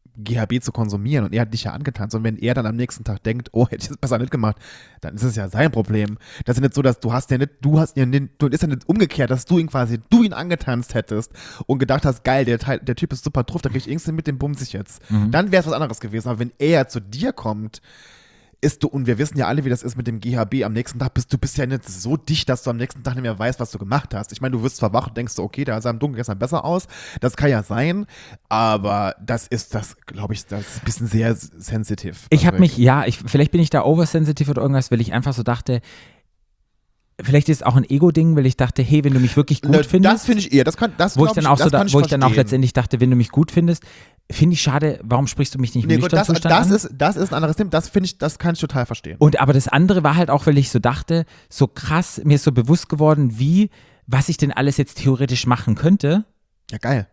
G H B zu konsumieren und er hat dich ja angetanzt und wenn er dann am nächsten Tag denkt, oh, hätte ich das besser nicht gemacht, dann ist es ja sein Problem. Das ist ja nicht so, dass du hast ja nicht, du hast ja nicht, du ist ja nicht umgekehrt, dass du ihn quasi, du ihn angetanzt hättest und gedacht hast, geil, der, Teil, der Typ ist super drauf, da krieg ich irgendwas mit dem bumse ich jetzt. Mhm. Dann wäre es was anderes gewesen, aber wenn er zu dir kommt, ist du, und wir wissen ja alle, wie das ist mit dem G H B, am nächsten Tag bist du bist ja nicht so dicht, dass du am nächsten Tag nicht mehr weißt, was du gemacht hast. Ich meine, du wirst zwar wach und denkst so, okay, da sah im Dunkeln gestern besser aus, das kann ja sein, aber das ist, das glaube ich, das ist ein bisschen sehr sensitiv. Ich habe Patrick. mich, ja, ich, vielleicht bin ich da oversensitive oder irgendwas, weil ich einfach so dachte, vielleicht ist es auch ein Ego-Ding, weil ich dachte, hey, wenn du mich wirklich gut Ne, findest, Das finde ich eher, das kann, das wo ich glaub dann auch so, das da, kann wo ich dann auch verstehen. letztendlich dachte, wenn du mich gut findest, finde ich schade, warum sprichst du mich nicht im Nee, gut, nüchternen das, Zustand das, an? ist, das ist ein anderes Thema, das finde ich, das kann ich total verstehen. Und aber das andere war halt auch, weil ich so dachte, so krass, mir ist so bewusst geworden, wie, was ich denn alles jetzt theoretisch machen könnte. Ja, geil.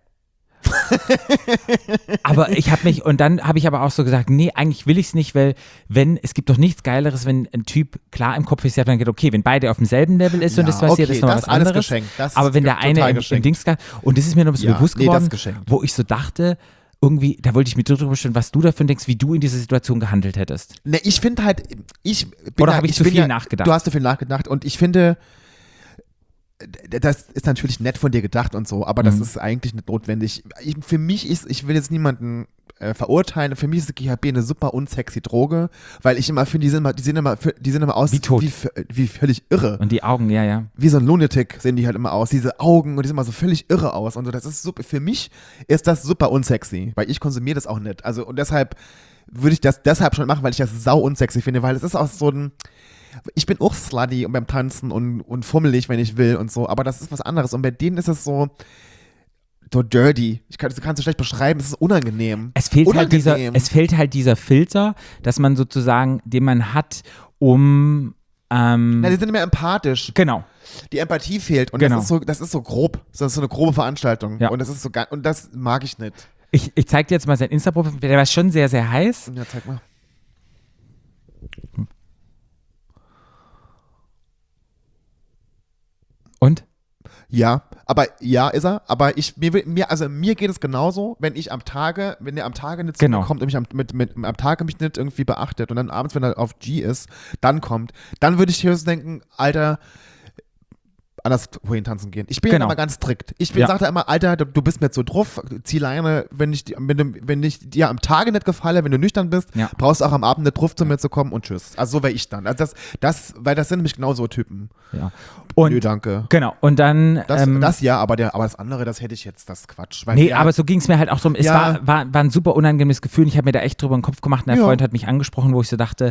Aber ich habe mich, und dann habe ich aber auch so gesagt, nee, eigentlich will ich es nicht, weil wenn, es gibt doch nichts Geileres, wenn ein Typ klar im Kopf ist, der dann geht, okay, wenn beide auf demselben Level ist und Ja, das passiert, okay, ist noch das was ist alles anderes. geschenkt. Das Aber wenn ist der eine total im, im geschenkt. Dings kann, und das ist mir noch ein bisschen Ja, bewusst nee, das geworden, ist geschenkt. wo ich so dachte, irgendwie, da wollte ich mir drüber bestimmen, was du davon denkst, wie du in dieser Situation gehandelt hättest. Ne, ich finde halt, ich bin Oder ja, habe ich ich zu bin viel ja, nachgedacht? Du hast zu viel nachgedacht und ich finde, das ist natürlich nett von dir gedacht und so, aber das Mhm. ist eigentlich nicht notwendig. Ich, für mich ist, ich will jetzt niemanden äh, verurteilen, für mich ist G H B eine super unsexy Droge, weil ich immer finde, die sehen immer, die sehen immer, die sehen immer aus Wie tot. Wie, wie völlig irre. Und die Augen, ja, ja. Wie so ein Lunatic sehen die halt immer aus, diese Augen und die sehen immer so völlig irre aus und so, das ist super, für mich ist das super unsexy, weil ich konsumiere das auch nicht, also und deshalb würde ich das deshalb schon machen, weil ich das sau unsexy finde, weil es ist auch so ein, ich bin auch slutty und beim Tanzen und, und fummelig, wenn ich will und so, aber das ist was anderes und bei denen ist es so so dirty, ich kann, das kannst du schlecht beschreiben, es ist unangenehm. Es fehlt, halt dieser, Unangenehm. es fehlt halt dieser Filter, dass man sozusagen, den man hat, um ähm, Na, die sind nicht mehr empathisch. genau. Die Empathie fehlt und Genau. das ist so, das ist so grob. Das ist so eine grobe Veranstaltung. Ja. Und das ist so ga- und das mag ich nicht. Ich, ich zeig dir jetzt mal sein Insta-Profil, der war schon sehr, sehr heiß. Ja, zeig mal. Und? Ja, aber ja, ist er. Aber ich, mir, will- mir, also mir geht es genauso, wenn ich am Tage, wenn er am Tage nicht zu Genau. mir kommt und mich am, mit, mit, am Tage mich nicht irgendwie beachtet und dann abends, wenn er auf G ist, dann kommt, dann würde ich höchstens denken, Alter, anders wohin tanzen gehen. Ich bin Genau. ja immer ganz strikt. Ich bin, Ja. sag da immer, Alter, du, du bist mir zu drauf, zieh Leine, wenn ich, di- wenn, du, wenn ich dir am Tage nicht gefalle, wenn du nüchtern bist, Ja. brauchst du auch am Abend nicht drauf zu mir zu kommen und tschüss. Also so wäre ich dann. Also das, das, weil das sind nämlich genau so Typen. Ja. Und, Nö, danke. genau. Und dann. Das, ähm, das ja, aber, der, aber das andere, das hätte ich jetzt, das ist Quatsch. Weil Nee, der- aber so ging es mir halt auch drum. Es Ja. war, war, war ein super unangenehmes Gefühl. Und ich habe mir da echt drüber den Kopf gemacht. Und der Ja. Freund hat mich angesprochen, wo ich so dachte,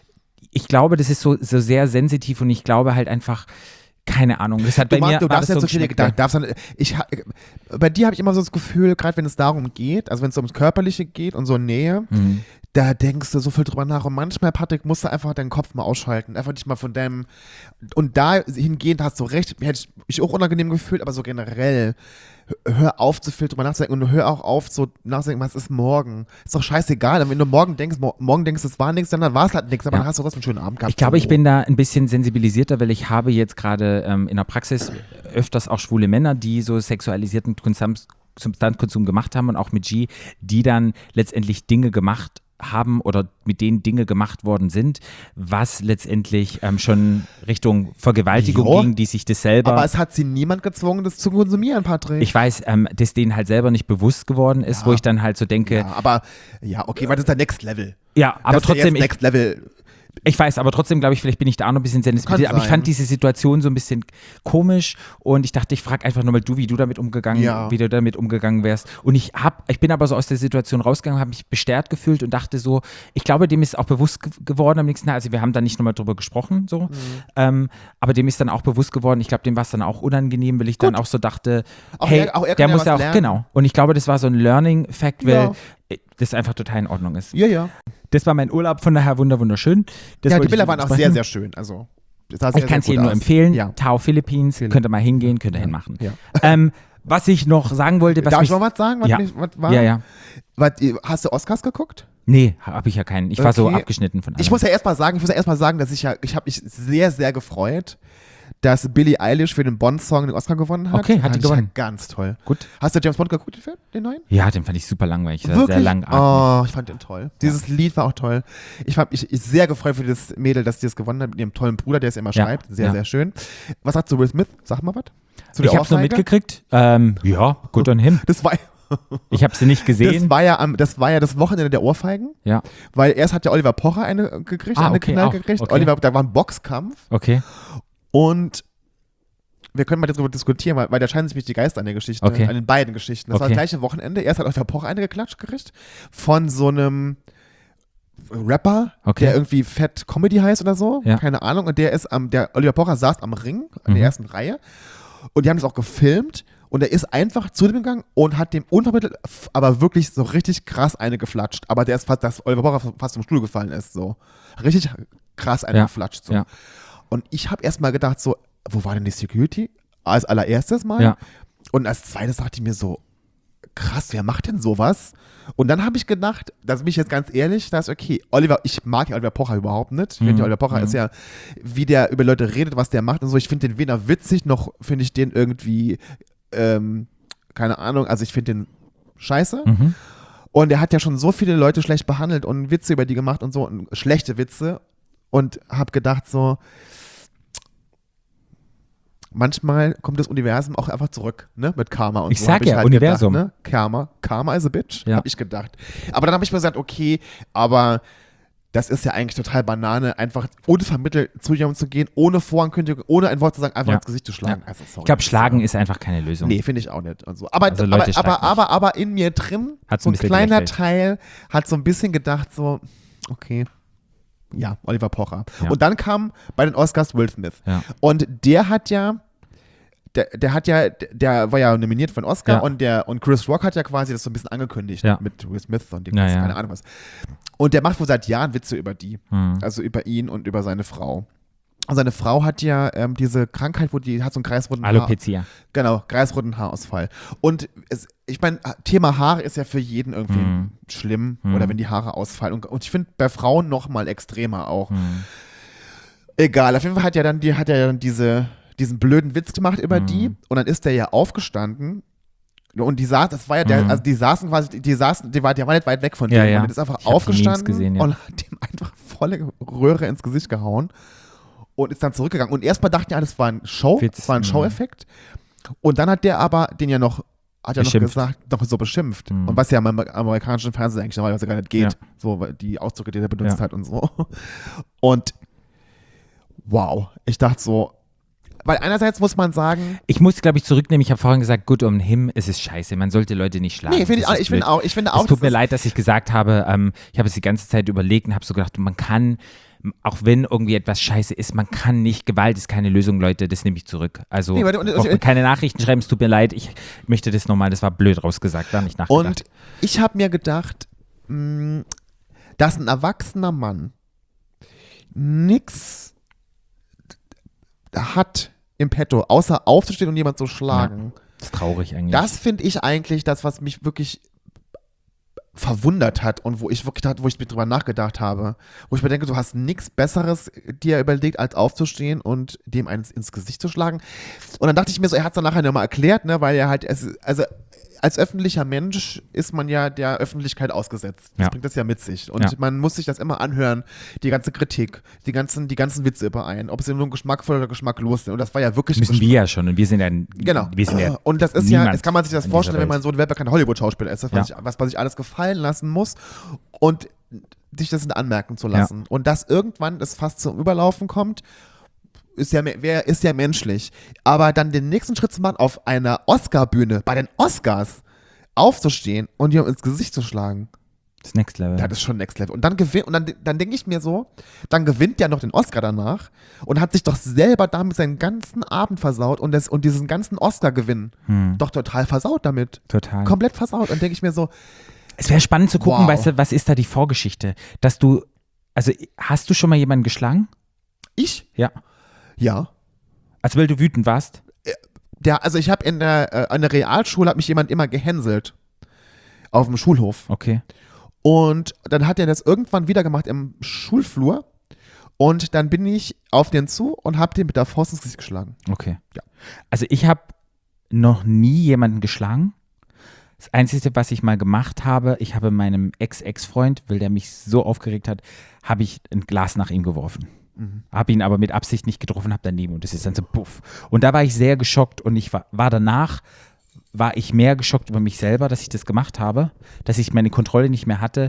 ich glaube, das ist so, so sehr sensitiv und ich glaube halt einfach, keine Ahnung. Das hat Du, bei machst, mir du war darfst das nicht so ein viele, Geschmäckle. da, darfst dann, ich, ha- bei dir habe ich immer so das Gefühl, gerade wenn es darum geht, also wenn es ums Körperliche geht und so Nähe, Mhm. da denkst du so viel drüber nach und manchmal, Patrick, musst du einfach deinen Kopf mal ausschalten, einfach dich mal von deinem, und da hingehend hast du recht, hätte ich mich auch unangenehm gefühlt, aber so generell, hör auf zu viel drüber nachzudenken und hör auch auf so nachzudenken, was ist morgen, ist doch scheißegal, und wenn du morgen denkst, mo- morgen denkst, es war nichts, dann war es halt nichts, aber Ja. dann hast du trotzdem einen schönen Abend gehabt. Ich glaube, ich So. bin da ein bisschen sensibilisierter, weil ich habe jetzt gerade ähm, in der Praxis öfters auch schwule Männer, die so sexualisierten Konsums, Substanzkonsum gemacht haben und auch mit G, die dann letztendlich Dinge gemacht haben oder mit denen Dinge gemacht worden sind, was letztendlich ähm, schon Richtung Vergewaltigung Jo. ging, die sich das selber. Aber es hat sie niemand gezwungen, das zu konsumieren, Patrick. ich weiß, ähm, dass denen halt selber nicht bewusst geworden ist, Ja. wo ich dann halt so denke, ja, aber, ja, okay, weil das ist der Next Level. ja, aber das ist ja trotzdem, jetzt ich, Next Level. Ich weiß, aber trotzdem glaube ich, vielleicht bin ich da auch noch ein bisschen sensibilisiert. Aber ich sein. fand diese Situation so ein bisschen komisch und ich dachte, ich frage einfach nur mal du, wie du damit umgegangen, Ja. wie du damit umgegangen wärst. Und ich hab, ich bin aber so aus der Situation rausgegangen, habe mich bestärkt gefühlt und dachte so, ich glaube, dem ist auch bewusst ge geworden am nächsten Tag. Also wir haben da nicht nochmal drüber gesprochen, so. Mhm. Ähm, aber dem ist dann auch bewusst geworden. Ich glaube, dem war es dann auch unangenehm, weil ich dann Gut. auch so dachte, Auch hey, er- auch er kann der ja muss was ja auch, lernen. genau. Und ich glaube, das war so ein Learning-Fact, weil Ja. das einfach total in Ordnung ist. Ja, ja. Das war mein Urlaub, von daher wunder wunderschön. Das ja, wollte die Bilder ich waren auch besprechen. sehr, sehr schön. Also, das sah sehr, Ich kann es sehr gut jedem nur aus. empfehlen. Ja. Tao Philippines, Philipp- könnt ihr mal hingehen, könnt ihr hinmachen. Ja. Ähm, was ich noch sagen wollte, was Darf mich, ich noch was sagen? Was, Ja. nicht, was war? Ja, ja. Was, hast du Oscars geguckt? Nee, habe ich ja keinen. Ich war so Okay. abgeschnitten von allem. Ich muss ja erstmal sagen, ich muss ja erstmal sagen, dass ich ja, ich habe mich sehr, sehr gefreut, dass Billie Eilish für den Bond-Song den Oscar gewonnen hat. Okay, hat Fand die ich ja gewonnen. Ganz toll. Gut. Hast du James Bond geguckt, den Film, den neuen? Ja, den fand ich super langweilig. Sehr, Wirklich? sehr lang. Oh, ich fand den toll. Dieses Lied war auch toll. Ich habe mich ich sehr gefreut für das Mädel, dass die es gewonnen hat mit ihrem tollen Bruder, der es immer Ja, schreibt. Sehr, ja. sehr schön. Was sagst du, Will Smith? Sag mal was. Zu der Ich habe es nur Ohrfeige? mitgekriegt. Ähm, ja, gut und hin. Das war, Ich habe sie nicht das, gesehen. war ja am, das war ja das Wochenende der Ohrfeigen, Ja, weil erst hat ja Oliver Pocher eine gekriegt, Ah, eine okay, Knall auch. gekriegt. Okay. Oliver, da war ein Boxkampf okay. und wir können mal darüber diskutieren, weil, weil da scheinen sich mich die Geister an der Geschichte, Okay. an den beiden Geschichten. Das war Okay. das gleiche Wochenende. Erst hat Oliver Pocher eine geklatscht gekriegt von so einem Rapper, Okay. der irgendwie Fett Comedy heißt oder so. Ja. Keine Ahnung. Und der ist am, der Oliver Pocher saß am Ring, an der Mhm. ersten Reihe. Und die haben das auch gefilmt. Und er ist einfach zu dem gegangen und hat dem unvermittelt, f- aber wirklich so richtig krass eine geflatscht. Aber der ist fast, dass Oliver Pocher fast vom Stuhl gefallen ist. So. Richtig krass eine Ja. geflatscht. So. Ja. Und ich habe erst mal gedacht, so, wo war denn die Security? Als allererstes Mal. Ja. Und als zweites dachte ich mir so, krass, wer macht denn sowas? Und dann habe ich gedacht, das bin ich jetzt ganz ehrlich, da ist okay, Oliver, ich mag ja Oliver Pocher überhaupt nicht. Ich finde, Mhm. Oliver Pocher Mhm. ist ja, wie der über Leute redet, was der macht und so. Ich finde den weder witzig, noch finde ich den irgendwie, ähm, keine Ahnung, also ich finde den scheiße. Mhm. Und er hat ja schon so viele Leute schlecht behandelt und Witze über die gemacht und so, und schlechte Witze. Und habe gedacht so, manchmal kommt das Universum auch einfach zurück, ne, mit Karma und Ich so. sag hab ich ja, halt Universum. Gedacht, ne? Karma, Karma is a bitch, Ja. habe ich gedacht. Aber dann habe ich mir gesagt, okay, aber das ist ja eigentlich total Banane, einfach unvermittelt zu jemandem zu gehen, ohne Vorankündigung, ohne ein Wort zu sagen, einfach Ja. ins Gesicht zu schlagen. Ja. Also, sorry, Ich glaube, das Schlagen ja- ist einfach keine Lösung. Nee, finde ich auch nicht. Und so. Aber, Also Leute, aber, schlagt aber, nicht. aber, aber in mir drin, Hat's so ein ein bisschen kleiner gelächelt. Teil hat so ein bisschen gedacht, so, okay, ja, Oliver Pocher. Ja. Und dann kam bei den Oscars Will Smith. Ja. Und der hat ja, der, der hat ja, der war ja nominiert für einen Oscar Ja. und der und Chris Rock hat ja quasi das so ein bisschen angekündigt Ja. mit Will Smith und dem Ja, ganzen, ja. keine Ahnung was. Und der macht wohl seit Jahren Witze über die, Hm. also über ihn und über seine Frau. Und seine Frau hat ja ähm, diese Krankheit, wo die hat so einen kreisrunden Haar. Alopecia. Genau, kreisrunden Haarausfall. Und es, ich meine, Thema Haare ist ja für jeden irgendwie Mhm. schlimm, Mhm. oder wenn die Haare ausfallen. Und, und ich finde bei Frauen noch mal extremer auch. Hm. Egal, auf jeden Fall hat ja dann die, hat ja dann diese, diesen blöden Witz gemacht über Mhm. die und dann ist der ja aufgestanden und die saß, das war ja der, Mhm. also die saßen quasi, die saßen, die war, die war nicht weit weg von dem Ja, ja. und der ist einfach Ich hab die aufgestanden Memes gesehen, ja. und hat dem einfach volle Röhre ins Gesicht gehauen und ist dann zurückgegangen und erstmal dachten ja, das war ein Show, Witz, das war ein mhm. Show-Effekt und dann hat der aber den ja noch hat ja noch Beschimpft. gesagt, noch so beschimpft. Mhm. Und was ja im amerikanischen Fernsehen eigentlich normalerweise gar nicht geht. Ja. So, weil die Ausdrücke, die er benutzt Ja. hat und so. Und wow, ich dachte so, weil einerseits muss man sagen, Ich muss, glaube ich, zurücknehmen. Ich habe vorhin gesagt, gut, um him ist es scheiße. Man sollte Leute nicht schlagen. nee, find ich, Das ist ich finde blöd. auch, ich finde auch, Es tut mir das ist- leid, dass ich gesagt habe, ähm, ich habe es die ganze Zeit überlegt und habe so gedacht, man kann, auch wenn irgendwie etwas scheiße ist, man kann nicht, Gewalt ist keine Lösung, Leute, das nehme ich zurück. Also Nee, warte, und- braucht man keine Nachrichten schreiben, es tut mir leid, ich möchte das nochmal, das war blöd rausgesagt, da habe ich nachgedacht. Und ich habe mir gedacht, mh, dass ein erwachsener Mann nix hat im Petto, außer aufzustehen und jemand zu schlagen. das ist traurig eigentlich. Das finde ich eigentlich das, was mich wirklich verwundert hat und wo ich wirklich dachte, wo ich mir drüber nachgedacht habe, wo ich mir denke, du hast nichts Besseres dir überlegt, als aufzustehen und dem eins ins Gesicht zu schlagen. Und dann dachte ich mir so, er hat es dann nachher nochmal erklärt, ne, weil er halt, es, also als öffentlicher Mensch ist man ja der Öffentlichkeit ausgesetzt. Das Ja. bringt das ja mit sich. Und Ja. man muss sich das immer anhören, die ganze Kritik, die ganzen, die ganzen Witze überein, ob sie nun geschmackvoll oder geschmacklos sind. Und das war ja wirklich müssen wir ja schon und wir sind ja, Genau. wir sind ja Und das ist ja, niemand jetzt kann man sich das in vorstellen, dieser wenn man Welt. so ein weltbekannter Hollywood-Schauspieler ist, das, was, Ja. ich, was man sich alles gefallen lassen muss und sich das anmerken zu lassen. Und dass irgendwann das fast zum Überlaufen kommt, ist ja, wer ist ja menschlich. Aber dann den nächsten Schritt zu machen, auf einer Oscar-Bühne, bei den Oscars aufzustehen und ihm ins Gesicht zu schlagen, das Next Level. ja, das ist schon Next Level. Und dann gewinnt, und dann, dann denke ich mir so, dann gewinnt der noch den Oscar danach und hat sich doch selber damit seinen ganzen Abend versaut und, das, und diesen ganzen Oscar-Gewinn Hm. doch total versaut damit. Total. Komplett versaut. Und denke ich mir so, Es wäre spannend zu gucken, Wow. weißt du, was ist da die Vorgeschichte? Dass du, also hast du schon mal jemanden geschlagen? ich? Ja. Ja. Also weil du wütend warst? Der, also ich habe in der, äh, an der Realschule hat mich jemand immer gehänselt. Auf dem Schulhof. Okay. Und dann hat er das irgendwann wieder gemacht im Schulflur. Und dann bin ich auf den zu und habe den mit der Faust ins Gesicht geschlagen. Okay. Ja. Also ich habe noch nie jemanden geschlagen. Das Einzige, was ich mal gemacht habe, ich habe meinem Ex-Ex-Freund, weil der mich so aufgeregt hat, habe ich ein Glas nach ihm geworfen. Mhm. Habe ihn aber mit Absicht nicht getroffen, habe daneben und das ist dann so puff. Und da war ich sehr geschockt und ich war, war danach, war ich mehr geschockt über mich selber, dass ich das gemacht habe, dass ich meine Kontrolle nicht mehr hatte.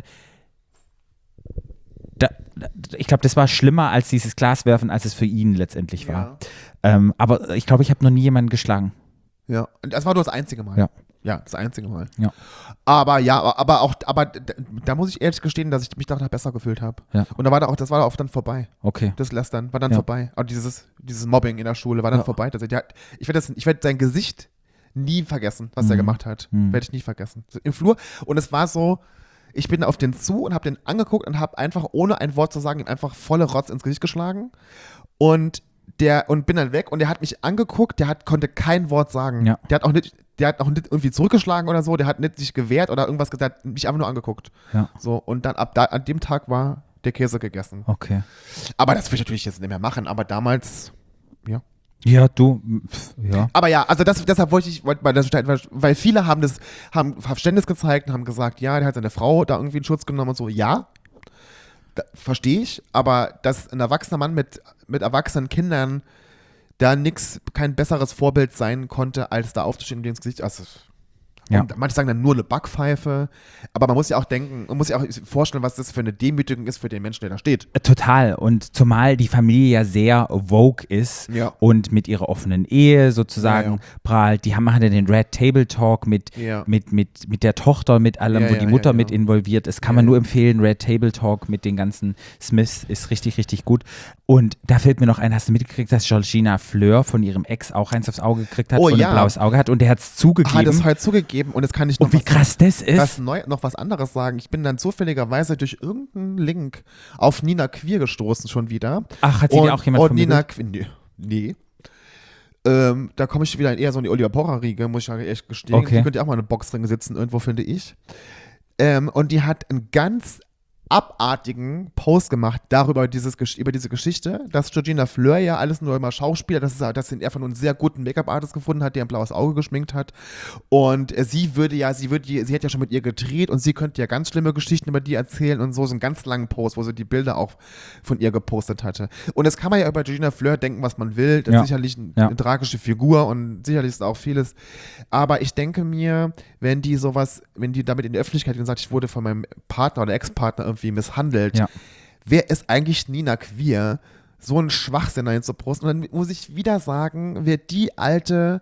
Da, da, ich glaube, das war schlimmer als dieses Glaswerfen, als es für ihn letztendlich war. Ähm, aber ich glaube, ich habe noch nie jemanden geschlagen. Ja, und das war nur das einzige Mal. Ja. Ja, das einzige Mal. Ja. Aber ja, aber auch, aber da, da muss ich ehrlich gestehen, dass ich mich danach besser gefühlt habe. Ja. Und da war da auch, das war da auch dann vorbei. Okay. Das Lästern war dann Ja. vorbei. Und dieses, dieses Mobbing in der Schule war dann Ja. vorbei. Das, der, ich werde werd sein Gesicht nie vergessen, was er Mhm. gemacht hat. Mhm. Werde ich nie vergessen. So im Flur. Und es war so, ich bin auf den zu und habe den angeguckt und habe einfach, ohne ein Wort zu sagen, ihm einfach volle Rotz ins Gesicht geschlagen. Und der, und bin dann weg und der hat mich angeguckt, der hat, konnte kein Wort sagen. Ja. Der hat auch nicht, der hat auch nicht irgendwie zurückgeschlagen oder so, der hat nicht sich gewehrt oder irgendwas gesagt, der hat mich einfach nur angeguckt. Ja. So, und dann ab da, an dem Tag war der Käse gegessen. Okay. Aber das will ich natürlich jetzt nicht mehr machen, aber damals, ja. Ja, du, pf, ja. Aber ja, also das, deshalb wollte ich, wollte, weil, das, weil viele haben das, haben Verständnis gezeigt und haben gesagt, ja, der hat seine Frau da irgendwie in Schutz genommen und so, ja, da, verstehe ich, aber dass ein erwachsener Mann mit, mit erwachsenen Kindern da nix, kein besseres Vorbild sein konnte, als da aufzustehen und dir ins Gesicht, also Ja. und manche sagen dann nur eine Backpfeife, aber man muss ja auch denken, man muss ja auch vorstellen, was das für eine Demütigung ist für den Menschen, der da steht. Total. Und zumal die Familie ja sehr woke ist Ja. und mit ihrer offenen Ehe sozusagen Ja, ja. prahlt. Die haben machen ja den Red Table Talk mit, Ja. mit, mit, mit der Tochter, mit allem, Ja, wo ja, die Mutter ja, ja. mit involviert ist. Kann Ja, man nur ja. empfehlen. Red Table Talk mit den ganzen Smiths ist richtig, richtig gut. Und da fällt mir noch ein, hast du mitgekriegt, dass Georgina Fleur von ihrem Ex auch eins aufs Auge gekriegt hat Oh, und ja. ein blaues Auge hat und der hat es Hat zugegeben. es halt zugegeben und das kann ich noch Und wie was- krass das ist. was neu, noch was anderes sagen. Ich bin dann zufälligerweise durch irgendeinen Link auf Nina Queer gestoßen schon wieder. Ach, hat sie und, dir auch jemand und Nina vermittelt? Queer, nee. nee. Ähm, da komme ich wieder eher so in die Oliver Pocher-Riege, muss ich ja echt gestehen. Okay. Die könnte ja auch mal in eine Boxringe sitzen, irgendwo, finde ich. Ähm, und die hat ein ganz abartigen Post gemacht darüber dieses, über diese Geschichte, dass Georgina Fleur ja alles nur immer Schauspieler, dass, es, dass sie einfach nur einen sehr guten Make-up-Artist gefunden hat, der ein blaues Auge geschminkt hat. Und äh, sie würde ja, sie würde, sie hat ja schon mit ihr gedreht und sie könnte ja ganz schlimme Geschichten über die erzählen und so, so einen ganz langen Post, wo sie die Bilder auch von ihr gepostet hatte. Und das kann man ja über Georgina Fleur denken, was man will. Das ja. ist sicherlich ein, ja. eine tragische Figur und sicherlich ist auch vieles. Aber ich denke mir, wenn die sowas, wenn die damit in die Öffentlichkeit gehen und sagt, ich wurde von meinem Partner oder Ex-Partner irgendwie misshandelt, ja. wer ist eigentlich Nina Queer, so einen Schwachsinn dahin zu posten? Und dann muss ich wieder sagen, wer die Alte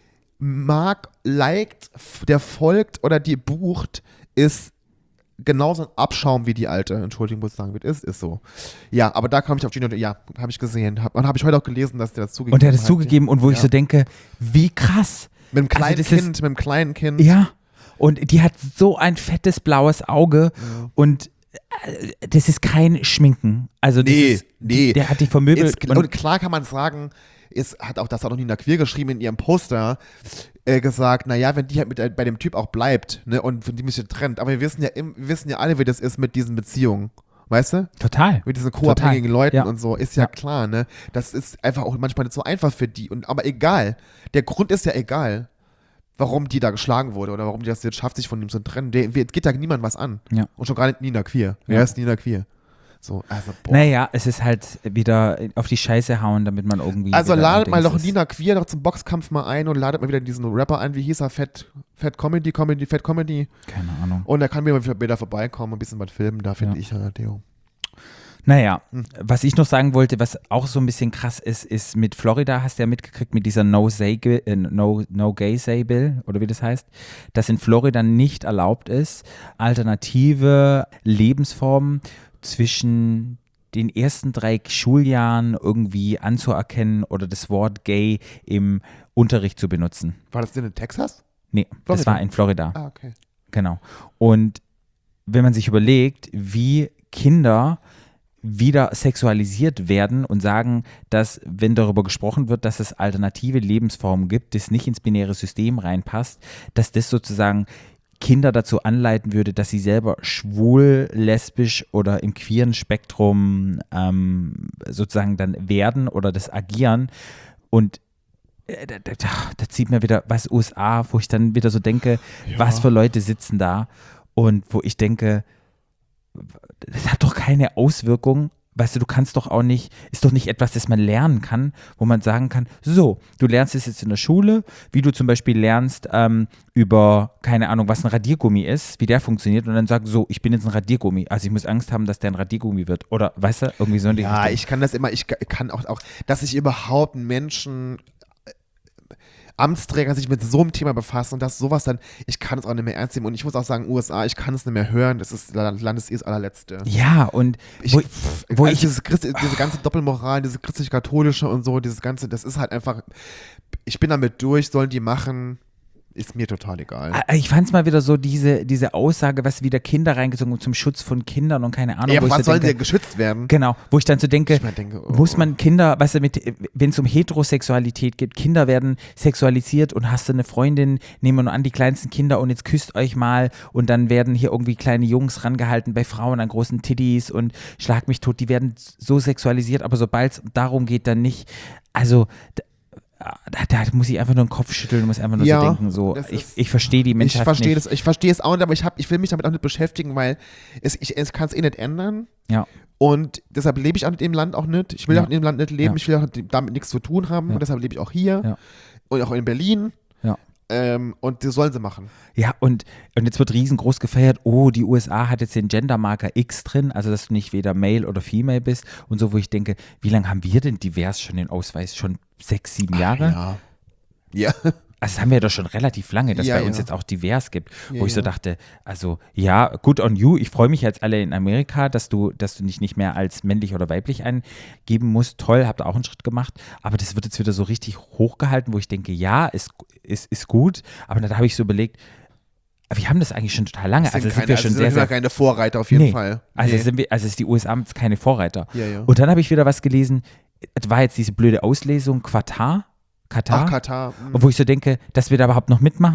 mag, liked, der folgt oder die bucht, ist genauso ein Abschaum wie die Alte. Entschuldigung, muss ich sagen, wie es ist, ist so. Ja, aber da kam ich auf Gino, ja, habe ich gesehen. Hab, und habe ich heute auch gelesen, dass der das zugegeben hat. Und der hat es zugegeben und wo ja. ich so denke, wie krass. Mit einem kleinen also Kind, ist, mit einem kleinen Kind. Ja, und die hat so ein fettes blaues Auge ja. und äh, das ist kein Schminken. Also das nee, ist, nee. Der hat die vermöbelt. Jetzt, und, und klar kann man sagen, ist, hat auch das hat auch Nina Queer geschrieben in ihrem Poster, äh, gesagt, naja, wenn die halt mit, äh, bei dem Typ auch bleibt, ne, und von dem sich trennt, aber wir wissen ja, im, wir wissen ja alle, wie das ist mit diesen Beziehungen. Weißt du? Total. Mit diesen co-abhängigen Leuten ja. und so, ist ja, ja klar, ne? Das ist einfach auch manchmal nicht so einfach für die. Und, aber egal. Der Grund ist ja egal, warum die da geschlagen wurde oder warum die das jetzt schafft, sich von ihm zu trennen. Der, geht da niemand was an. Ja. Und schon gar nicht Nina Queer. Wer ja. ist Nina Queer? So, also, boah. Naja, es ist halt wieder auf die Scheiße hauen, damit man irgendwie. Also ladet mal doch ist. Nina Queer noch zum Boxkampf mal ein und ladet mal wieder diesen Rapper ein. Wie hieß er? Fat, Fat Comedy, Comedy, Fat Comedy. Keine Ahnung. Und da kann mir mal wieder vorbeikommen, ein bisschen was filmen, da finde ja. ich ja, Theo. Naja, hm. was ich noch sagen wollte, was auch so ein bisschen krass ist, ist mit Florida, hast du ja mitgekriegt, mit dieser No-Gay äh, no, no Bill oder wie das heißt, dass in Florida nicht erlaubt ist, alternative Lebensformen zwischen den ersten drei Schuljahren irgendwie anzuerkennen oder das Wort gay im Unterricht zu benutzen. War das denn in Texas? Nee, Florida. Das war in Florida. Ah, okay. Genau. Und wenn man sich überlegt, wie Kinder wieder sexualisiert werden und sagen, dass, wenn darüber gesprochen wird, dass es alternative Lebensformen gibt, das nicht ins binäre System reinpasst, dass das sozusagen Kinder dazu anleiten würde, dass sie selber schwul, lesbisch oder im queeren Spektrum ähm, sozusagen dann werden oder das agieren. Und äh, da, da, da zieht mir wieder was U S A, wo ich dann wieder so denke, ja. was für Leute sitzen da und wo ich denke, das hat doch keine Auswirkung, weißt du, du kannst doch auch nicht, ist doch nicht etwas, das man lernen kann, wo man sagen kann, so, du lernst es jetzt in der Schule, wie du zum Beispiel lernst ähm, über, keine Ahnung, was ein Radiergummi ist, wie der funktioniert und dann sagst so, ich bin jetzt ein Radiergummi, also ich muss Angst haben, dass der ein Radiergummi wird oder, weißt du, irgendwie so. Ja, ich kann das immer, ich kann auch, auch dass ich überhaupt Menschen Amtsträger sich mit so einem Thema befassen und dass sowas dann, ich kann es auch nicht mehr ernst nehmen und ich muss auch sagen, U S A, ich kann es nicht mehr hören, das ist Landes das allerletzte. Ja, und ich, wo, wo also ich, dieses Christ, diese ganze Doppelmoral, diese christlich-katholische und so, dieses ganze, das ist halt einfach, ich bin damit durch, sollen die machen, ist mir total egal. Ich fand es mal wieder so, diese, diese Aussage, was wieder Kinder reingezogen zum Schutz von Kindern und keine Ahnung. Ja, aber was so sollen denke, denn geschützt werden? Genau, wo ich dann so denke, ich denke oh. muss man Kinder, weißt du, wenn es um Heterosexualität geht, Kinder werden sexualisiert und hast du eine Freundin, nehmen wir nur an, die kleinsten Kinder und jetzt küsst euch mal und dann werden hier irgendwie kleine Jungs rangehalten bei Frauen an großen Titties und schlag mich tot, die werden so sexualisiert, aber sobald es darum geht, dann nicht, also Da, da muss ich einfach nur den Kopf schütteln und muss einfach nur ja, so denken, so, ich, ich verstehe die Menschheit ich verstehe nicht. Das, ich verstehe es auch nicht, aber ich, hab, ich will mich damit auch nicht beschäftigen, weil es, ich, es kann es eh nicht ändern. Ja. Und deshalb lebe ich auch in dem Land auch nicht. Ich will ja. auch in dem Land nicht leben, ja. ich will auch damit nichts zu tun haben. Ja. Und deshalb lebe ich auch hier ja. und auch in Berlin. Ja. Ähm, und das sollen sie machen. Ja, und, und jetzt wird riesengroß gefeiert, oh, die U S A hat jetzt den Gendermarker X drin, also dass du nicht weder Male oder Female bist und so, wo ich denke, wie lange haben wir denn divers schon den Ausweis? Schon sechs, sieben Jahre? Ach, ja. Ja. Also das haben wir doch schon relativ lange, dass ja, bei uns ja. jetzt auch divers gibt, ja, wo ich so ja. dachte, also ja, good on you, ich freue mich jetzt alle in Amerika, dass du, dass du dich nicht mehr als männlich oder weiblich eingeben musst, toll, habt ihr auch einen Schritt gemacht, aber das wird jetzt wieder so richtig hochgehalten, wo ich denke, ja, ist, ist, ist gut, aber dann habe ich so überlegt, wir haben das eigentlich schon total lange, also sind sind keine, wir also schon sind sehr, wir sehr keine Vorreiter auf jeden nee. Fall. Also nee. sind wir, also ist die U S A jetzt keine Vorreiter. Ja, ja. Und dann habe ich wieder was gelesen, es war jetzt diese blöde Auslesung, Katar, Katar. Ach, Katar. Und wo ich so denke, dass wir da überhaupt noch mitmachen.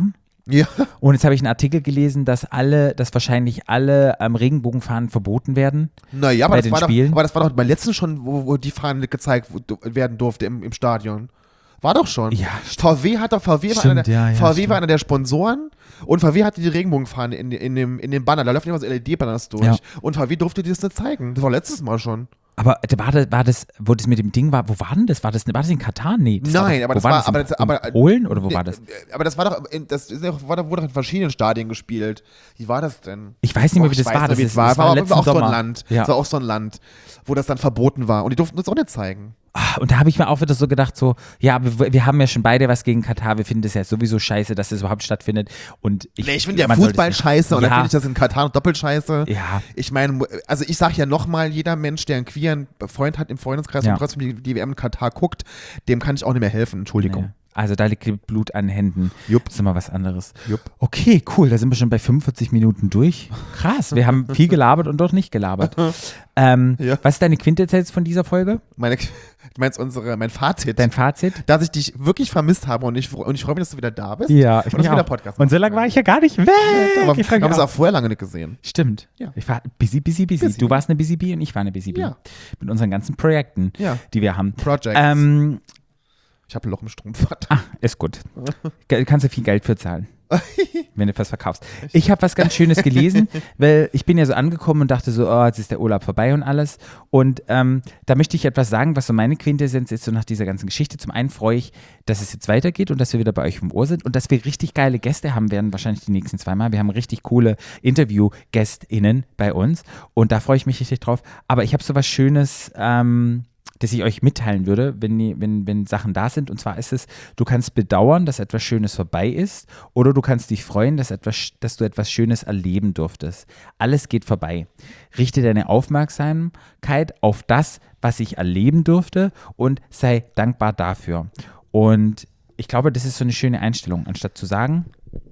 Ja. Und jetzt habe ich einen Artikel gelesen, dass alle, dass wahrscheinlich alle ähm, Regenbogenfahnen verboten werden. Naja, aber, bei das den war doch, Spielen. aber das war doch beim letzten schon, wo, wo die Fahne gezeigt werden durfte im, im Stadion. War doch schon. Ja, V W hat doch, V W, war, Stimmt, einer der, ja, ja, V W stimmt. war einer der Sponsoren und V W hatte die Regenbogenfahne in, in, dem, in dem Banner. Da läuft immer so L E D-Banners durch. Ja. Und V W durfte das nicht zeigen. Das war letztes Mal schon. Aber war das, war das, wo das mit dem Ding war, wo war denn das? War das, war das in Katar? Nee. Das Nein, war, aber wo das war, das? aber in, das, aber, in Polen oder wo nee, war das? Aber das war doch, in, das ist doch, war, wurde doch in verschiedenen Stadien gespielt. Wie war das denn? Ich weiß nicht mehr, Och, wie das ich war. weiß Das, nicht, wie ist, es war. das war war auch, letzten auch so Sommer. ein Land. Ja. Das war auch so ein Land, wo das dann verboten war. Und die durften das auch nicht zeigen. Ah, Und da habe ich mir auch wieder so gedacht, so, ja, wir, wir haben ja schon beide was gegen Katar, wir finden das ja sowieso scheiße, dass das überhaupt stattfindet. Und ich, Nee, ich finde ja man sollte Fußball es nicht- scheiße und ja, dann finde ich das in Katar doppelt scheiße. Ja. Ich meine, also ich sage ja nochmal, jeder Mensch, der einen queeren Freund hat im Freundeskreis Ja. und trotzdem die, die W M in Katar guckt, dem kann ich auch nicht mehr helfen. Entschuldigung. Nee. Also da liegt Blut an Händen. Jupp. Das ist immer was anderes. Jupp. Okay, cool, da sind wir schon bei fünfundvierzig Minuten durch. Krass, wir haben viel gelabert und doch nicht gelabert. Ähm, Ja. Was ist deine Quintessenz von dieser Folge? Meine, du meinst unsere, mein Fazit, Dein Fazit? dass ich dich wirklich vermisst habe und ich, und ich freue mich, dass du wieder da bist. Ja, ich und dass mich wir wieder auch. Podcast Und so machen lange war können. ich ja gar nicht weg. Aber ich wir haben mich es auch. auch vorher lange nicht gesehen. Stimmt. Ja. Ich war busy, busy, busy. Busy. Du warst eine Busy Bee und ich war eine Busy Bee. Ja. Mit unseren ganzen Projekten, Ja. die wir haben. Projects. Ähm, Ich habe ein Loch im Strumpf. ah, ist gut. Ge- Kannst du viel Geld für zahlen, wenn du was verkaufst. Ich habe was ganz Schönes gelesen, weil ich bin ja so angekommen und dachte so, oh, jetzt ist der Urlaub vorbei und alles. Und ähm, da möchte ich etwas sagen, was so meine Quintessenz ist, so nach dieser ganzen Geschichte. Zum einen freue ich, dass es jetzt weitergeht und dass wir wieder bei euch im Ohr sind und dass wir richtig geile Gäste haben werden, wahrscheinlich die nächsten zwei Mal. Wir haben richtig coole Interview-GästInnen bei uns und da freue ich mich richtig drauf. Aber ich habe so was Schönes, ähm, das ich euch mitteilen würde, wenn, die- wenn, wenn Sachen da sind. Und zwar ist es, du kannst bedauern, dass etwas Schönes vorbei ist oder du kannst dich freuen, dass, etwas, dass du etwas Schönes erleben durftest. Alles geht vorbei. Richte deine Aufmerksamkeit auf das, was ich erleben durfte und sei dankbar dafür. Und ich glaube, das ist so eine schöne Einstellung, anstatt zu sagen,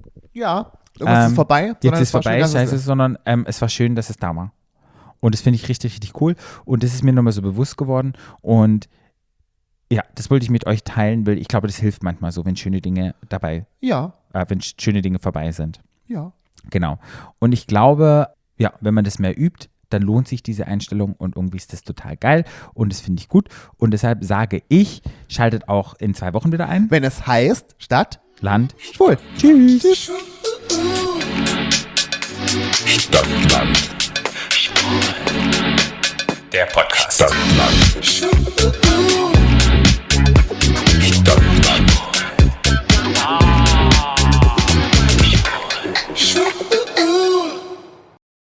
Ja, irgendwas Ähm, ist vorbei. jetzt sondern ist es war vorbei, schön, dass es scheiße, ist. sondern ähm, es war schön, dass es da war. Und das finde ich richtig, richtig cool. Und das ist mir nochmal so bewusst geworden. Und ja, das wollte ich mit euch teilen, weil ich glaube, das hilft manchmal so, wenn schöne Dinge dabei, Ja, äh, wenn sch- schöne Dinge vorbei sind. ja. Genau. Und ich glaube, ja, wenn man das mehr übt, dann lohnt sich diese Einstellung und irgendwie ist das total geil und das finde ich gut. Und deshalb sage ich, schaltet auch in zwei Wochen wieder ein. Wenn es heißt, Stadt, Land. schwul. Tschüss. Stadtland. Der Podcast. Stadtland.